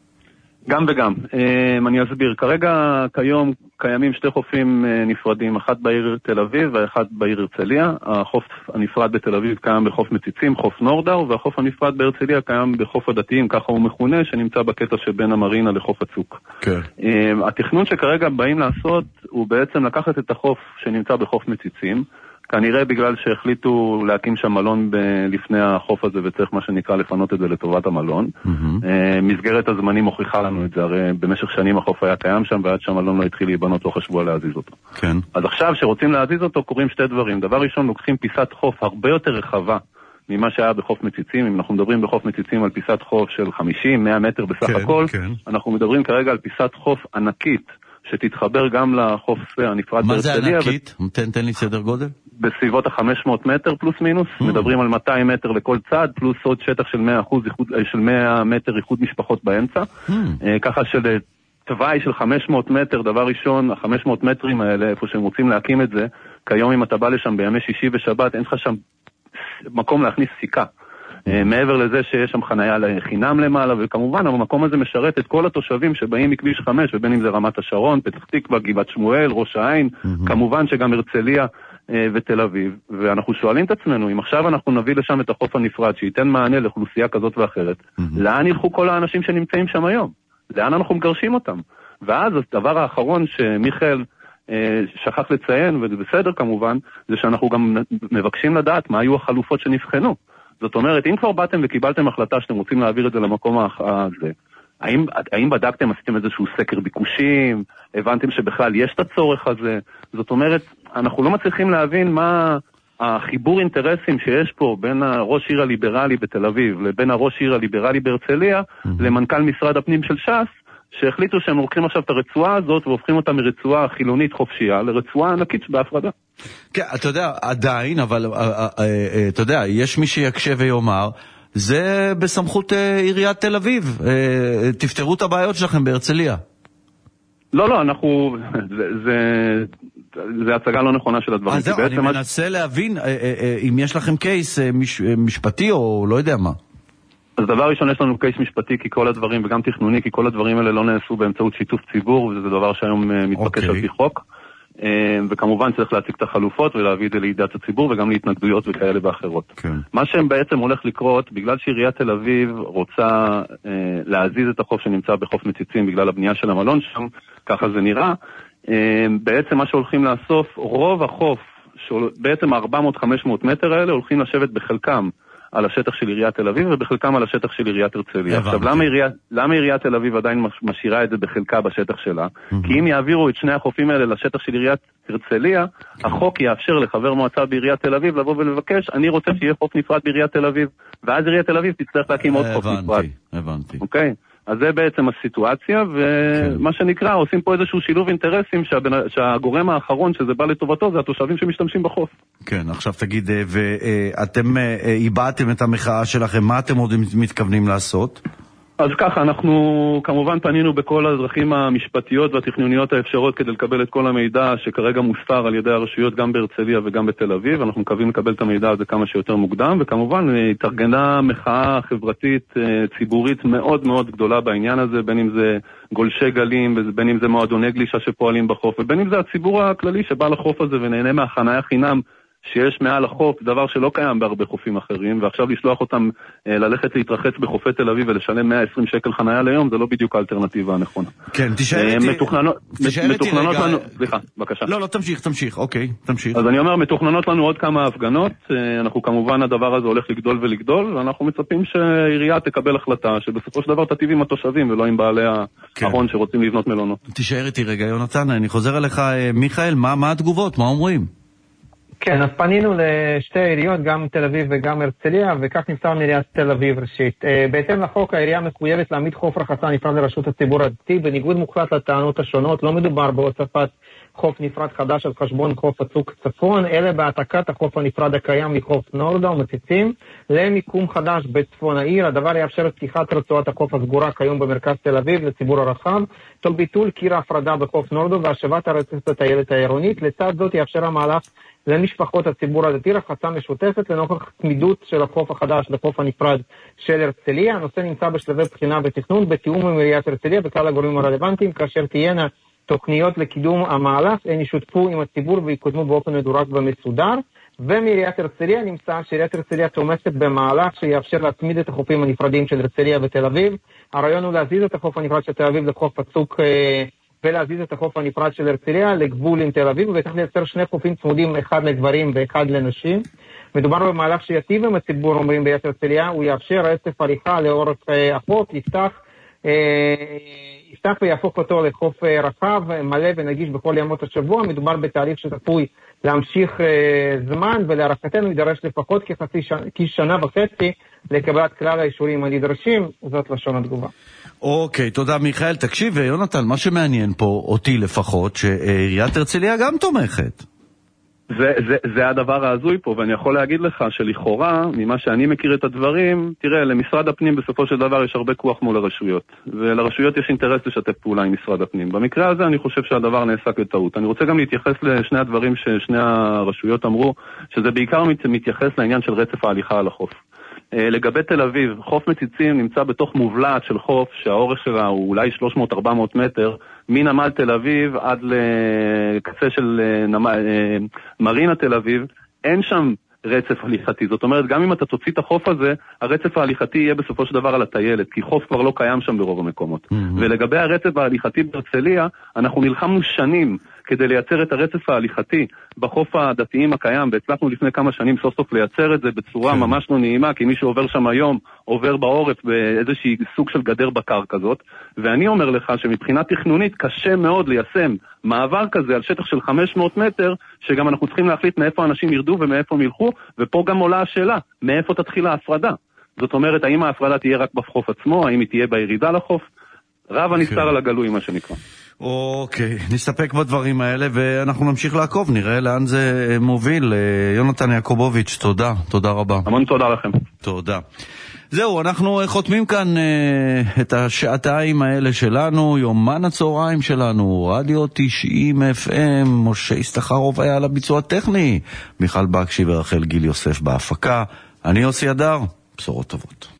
גם וגם. אני אסביר. כרגע, כיום, קיימים שתי חופים נפרדים, אחד בעיר תל אביב ואחד בעיר הרצליה. החוף הנפרד בתל אביב קיים בחוף מציצים, חוף נורדאו, והחוף הנפרד בהרצליה קיים בחוף הדתיים, ככה הוא מכונה, שנמצא בקטע שבין המרינה לחוף הצוק. כן. התכנון שכרגע באים לעשות הוא בעצם לקחת את החוף שנמצא בחוף מציצים, כנראה בגלל שהחליטו להקים שם מלון ב- לפני החוף הזה, וצריך מה שנקרא לפנות את זה לטובת המלון. Mm-hmm. מסגרת הזמנים מוכיחה לנו את זה, הרי במשך שנים החוף היה קיים שם, ועד שהמלון לא התחיל להיבנות לא חשבו להזיז אותו. כן. אז עכשיו שרוצים להזיז אותו קוראים שתי דברים. דבר ראשון, לוקחים פיסת חוף הרבה יותר רחבה ממה שהיה בחוף מציצים. אם אנחנו מדברים בחוף מציצים על פיסת חוף של חמישים מאה מטר בסך כן, הכל, כן. אנחנו מדברים כרגע על פיסת חוף ענקית, שתתחבר גם לחוף הנפרד בהרצליה. מה זה ענקית? ו... תן, תן לי סדר גודל. בסביבות ה-חמש מאות מטר פלוס מינוס, mm. מדברים על מאתיים מטר לכל צד, פלוס עוד שטח של מאה אחוז, של מאה מטר איחוד משפחות באמצע. Mm. ככה של תוואי של חמש מאות מטר, דבר ראשון, ה-חמש מאות מטרים האלה, איפה שהם רוצים להקים את זה, כיום אם אתה בא לשם בימי שישי ושבת, אין לך שם מקום להכניס סיכה. מעבר לזה שיש שם חנייה לחינם למעלה, וכמובן המקום הזה משרת את כל התושבים שבאים מכביש חמש, ובין אם זה רמת השרון, פתח תקווה, גבעת שמואל, ראש העין, כמובן שגם הרצליה ותל אביב. ואנחנו שואלים את עצמנו, אם עכשיו אנחנו נביא לשם את החוף הנפרד, שייתן מענה לאוכלוסייה כזאת ואחרת, לאן ילכו כל האנשים שנמצאים שם היום? לאן אנחנו מגרשים אותם? ואז הדבר האחרון שמיכאל שכח לציין, וזה בסדר כמובן, זה שאנחנו גם מבקשים לדעת מה היו החלופות שנבחנו. זאת אומרת, אם כבר באתם וקיבלתם החלטה שאתם רוצים להעביר את זה למקום הזה, האם, האם בדקתם, עשיתם איזשהו סקר ביקושים, הבנתם שבכלל יש את הצורך הזה? זאת אומרת, אנחנו לא מצליחים להבין מה החיבור אינטרסים שיש פה בין הראש עיר הליברלי בתל אביב לבין הראש עיר הליברלי בהרצליה mm-hmm. למנכ"ל משרד הפנים של ש"ס, שהחליטו שהם לוקחים עכשיו את הרצועה הזאת והופכים אותה מרצועה חילונית חופשייה לרצועה ענקית בהפרדה. כן, אתה יודע, עדיין, אבל אתה יודע, יש מי שיקשה ויאמר, זה בסמכות עיריית תל אביב, תפתרו את הבעיות שלכם בהרצליה. לא, לא, אנחנו, זה, זה, זה הצגה לא נכונה של הדברים. אז זהו, אני מנסה להבין אם יש לכם קייס משפטי או לא יודע מה. אז דבר ראשון, יש לנו קייס משפטי כי כל הדברים, וגם תכנוני, כי כל הדברים האלה לא נעשו באמצעות שיתוף ציבור, וזה דבר שהיום מתבקש על פי חוק. וכמובן צריך להציג את החלופות ולהביא את זה לידיעת הציבור וגם להתנגדויות וכאלה ואחרות. כן. מה שהם בעצם הולך לקרות, בגלל שעיריית תל אביב רוצה אה, להזיז את החוף שנמצא בחוף מציצים בגלל הבנייה של המלון שם, ככה זה נראה, אה, בעצם מה שהולכים לאסוף, רוב החוף, בעצם ארבע מאות חמש מאות מטר האלה הולכים לשבת בחלקם על השטח של עיריית תל אביב ובחלקם על השטח של עיריית הרצליה. עכשיו, למה עיריית, למה עיריית תל אביב עדיין משאירה את זה בחלקה בשטח שלה? Mm-hmm. כי אם יעבירו את שני החופים האלה לשטח של עיריית הרצליה, החוק יאפשר לחבר מועצה בעיריית תל אביב לבוא ולבקש, אני רוצה שיהיה חוף נפרד בעיריית תל אביב, ואז עיריית תל אביב תצטרך להקים עוד חוף נפרד. הבנתי, הבנתי. אוקיי? אז זה בעצם הסיטואציה, ומה שנקרא, עושים פה איזשהו שילוב אינטרסים שהגורם האחרון שזה בא לטובתו, זה התושבים שמשתמשים בחוף. כן, עכשיו תגיד, ואתם איבדתם את המחאה שלכם, מה אתם עוד מתכוונים לעשות? אז ככה, אנחנו כמובן פנינו בכל הדרכים המשפטיות והתכנוניות האפשרות כדי לקבל את כל המידע שכרגע מוספר על ידי הרשויות גם בהרצליה וגם בתל אביב. אנחנו מקווים לקבל את המידע הזה כמה שיותר מוקדם, וכמובן התארגנה מחאה חברתית ציבורית מאוד מאוד גדולה בעניין הזה, בין אם זה גולשי גלים, בין אם זה מועדוני גלישה שפועלים בחוף, ובין אם זה הציבור הכללי שבא לחוף הזה ונהנה מהחניה חינם שיש מעל החוף, דבר שלא קיים בהרבה חופים אחרים, ועכשיו לשלוח אותם אה, ללכת להתרחץ בחופי תל אביב ולשלם מאה ועשרים שקל חניה ליום, זה לא בדיוק האלטרנטיבה הנכונה. כן, תשאר איתי... אה, מתוכננות, מתוכננות לנו... סליחה, בבקשה. לא, לא, תמשיך, תמשיך, אוקיי, תמשיך. אז אני אומר, מתוכננות לנו עוד כמה הפגנות, אה, אנחנו כמובן הדבר הזה הולך לגדול ולגדול, ואנחנו מצפים שהעירייה תקבל החלטה, שבסופו של דבר תטיב עם התושבים ולא עם בעלי ההון שרוצים לבנות מלונות. תשאר איתי רגע, יונתן, אני חוזר אליך, מיכאל, מה, מה התגובות? מה אומרים? כן, אז פנינו לשתי עיריות, גם תל אביב וגם הרצליה, וכך נמסר מעיריית תל אביב ראשית. בהתאם לחוק, העירייה מחויבת להעמיד חוף רחצה נפרד לרשות הציבור הדתי, בניגוד מוחלט לטענות השונות, לא מדובר בהוספת חוף נפרד חדש על חשבון חוף הצוק צפון, אלא בהעתקת החוף הנפרד הקיים מחוף נורדו ומציצים למיקום חדש בצפון העיר. הדבר יאפשר את פתיחת רצועת החוף הסגורה כיום במרכז תל אביב לציבור הרחב, תוך ביטול קיר ההפרדה בחוף נורדו והשבת הרצף לטיילת העירונית. לצד זאת יאפשר המהלך למשפחות הציבור הדתי רחצה משותפת לנוכח תמידות של החוף החדש לחוף הנפרד של הרצליה. הנושא נמצא בשלבי בחינה ותכנון בתיאום עם עיריית הרצליה וכלל הגורמים הרלוונטיים, כאשר תהיינה תוכניות לקידום המהלך, הן ישותפו עם הציבור ויקודמו באופן מדורג ומסודר. ומעיריית הרצליה נמצא שעיריית הרצליה תומכת במהלך שיאפשר להצמיד את החופים הנפרדים של הרצליה ותל אביב. הרעיון הוא להזיז את החוף הנפרד של תל אביב לחוף הצוק ולהזיז את החוף הנפרד של הרצליה לגבול עם תל אביב, וכך לייצר שני חופים צמודים, אחד לגברים ואחד לנשים. מדובר במהלך שיטיב עם הציבור, אומרים בעיריית הרצליה, הוא יאפשר רצף הליכה לאורך החוף, יפתח יפתח ויהפוך אותו לחוף רחב, מלא ונגיש בכל ימות השבוע. מדובר בתהליך שצפוי להמשיך זמן, ולהערכתנו יידרש לפחות כחצי שנה, כשנה וחצי לקבלת כלל האישורים הנדרשים. זאת לשון התגובה. אוקיי, תודה מיכאל. תקשיב, יונתן, מה שמעניין פה, אותי לפחות, שעיריית הרצליה גם תומכת. זה, זה, זה הדבר העזוי פה, ואני יכול להגיד לך שלכאורה, ממה שאני מכיר את הדברים, תראה, למשרד הפנים בסופו של דבר יש הרבה כוח מול הרשויות, ולרשויות יש אינטרס לשתף פעולה עם משרד הפנים. במקרה הזה אני חושב שהדבר נעשה כטעות. אני רוצה גם להתייחס לשני הדברים ששני הרשויות אמרו, שזה בעיקר מתייחס לעניין של רצף ההליכה על החוף. לגבי תל אביב, חוף מציצים נמצא בתוך מובלעת של חוף שהאורך שלה הוא אולי שלוש מאות ארבע מאות מטר, מנמל תל אביב עד לקצה של נמל, מרינה תל אביב. אין שם רצף הליכתי, זאת אומרת גם אם אתה תוציא את החוף הזה, הרצף ההליכתי יהיה בסופו של דבר על הטיילת, כי חוף כבר לא קיים שם ברוב המקומות. Mm-hmm. ולגבי הרצף ההליכתי בהרצליה, אנחנו נלחמנו שנים כדי לייצר את הרצף ההליכתי בחוף הדתיים הקיים, והצלחנו לפני כמה שנים סוף סוף לייצר את זה בצורה כן. ממש לא נעימה, כי מי שעובר שם היום עובר בעורף באיזושהי סוג של גדר בקר כזאת, ואני אומר לך שמבחינה תכנונית קשה מאוד ליישם מעבר כזה על שטח של חמש מאות מטר, שגם אנחנו צריכים להחליט מאיפה אנשים ירדו ומאיפה הם ילכו, ופה גם עולה השאלה, מאיפה תתחיל ההפרדה? זאת אומרת, האם ההפרדה תהיה רק בחוף עצמו, האם היא תהיה בירידה לחוף? רב הנסתר על הגלוי, מה שנקרא. אוקיי, נסתפק בדברים האלה ואנחנו נמשיך לעקוב, נראה לאן זה מוביל. יונתן יעקובוביץ', תודה, תודה רבה. המון תודה לכם. תודה. זהו, אנחנו חותמים כאן uh, את השעתיים האלה שלנו, יומן הצהריים שלנו, רדיו תשעים אף אם, משה הסתחרוב היה על הביצוע הטכני, מיכל בקשי ורחל גיל יוסף בהפקה, אני יוסי אדר, בשורות טובות.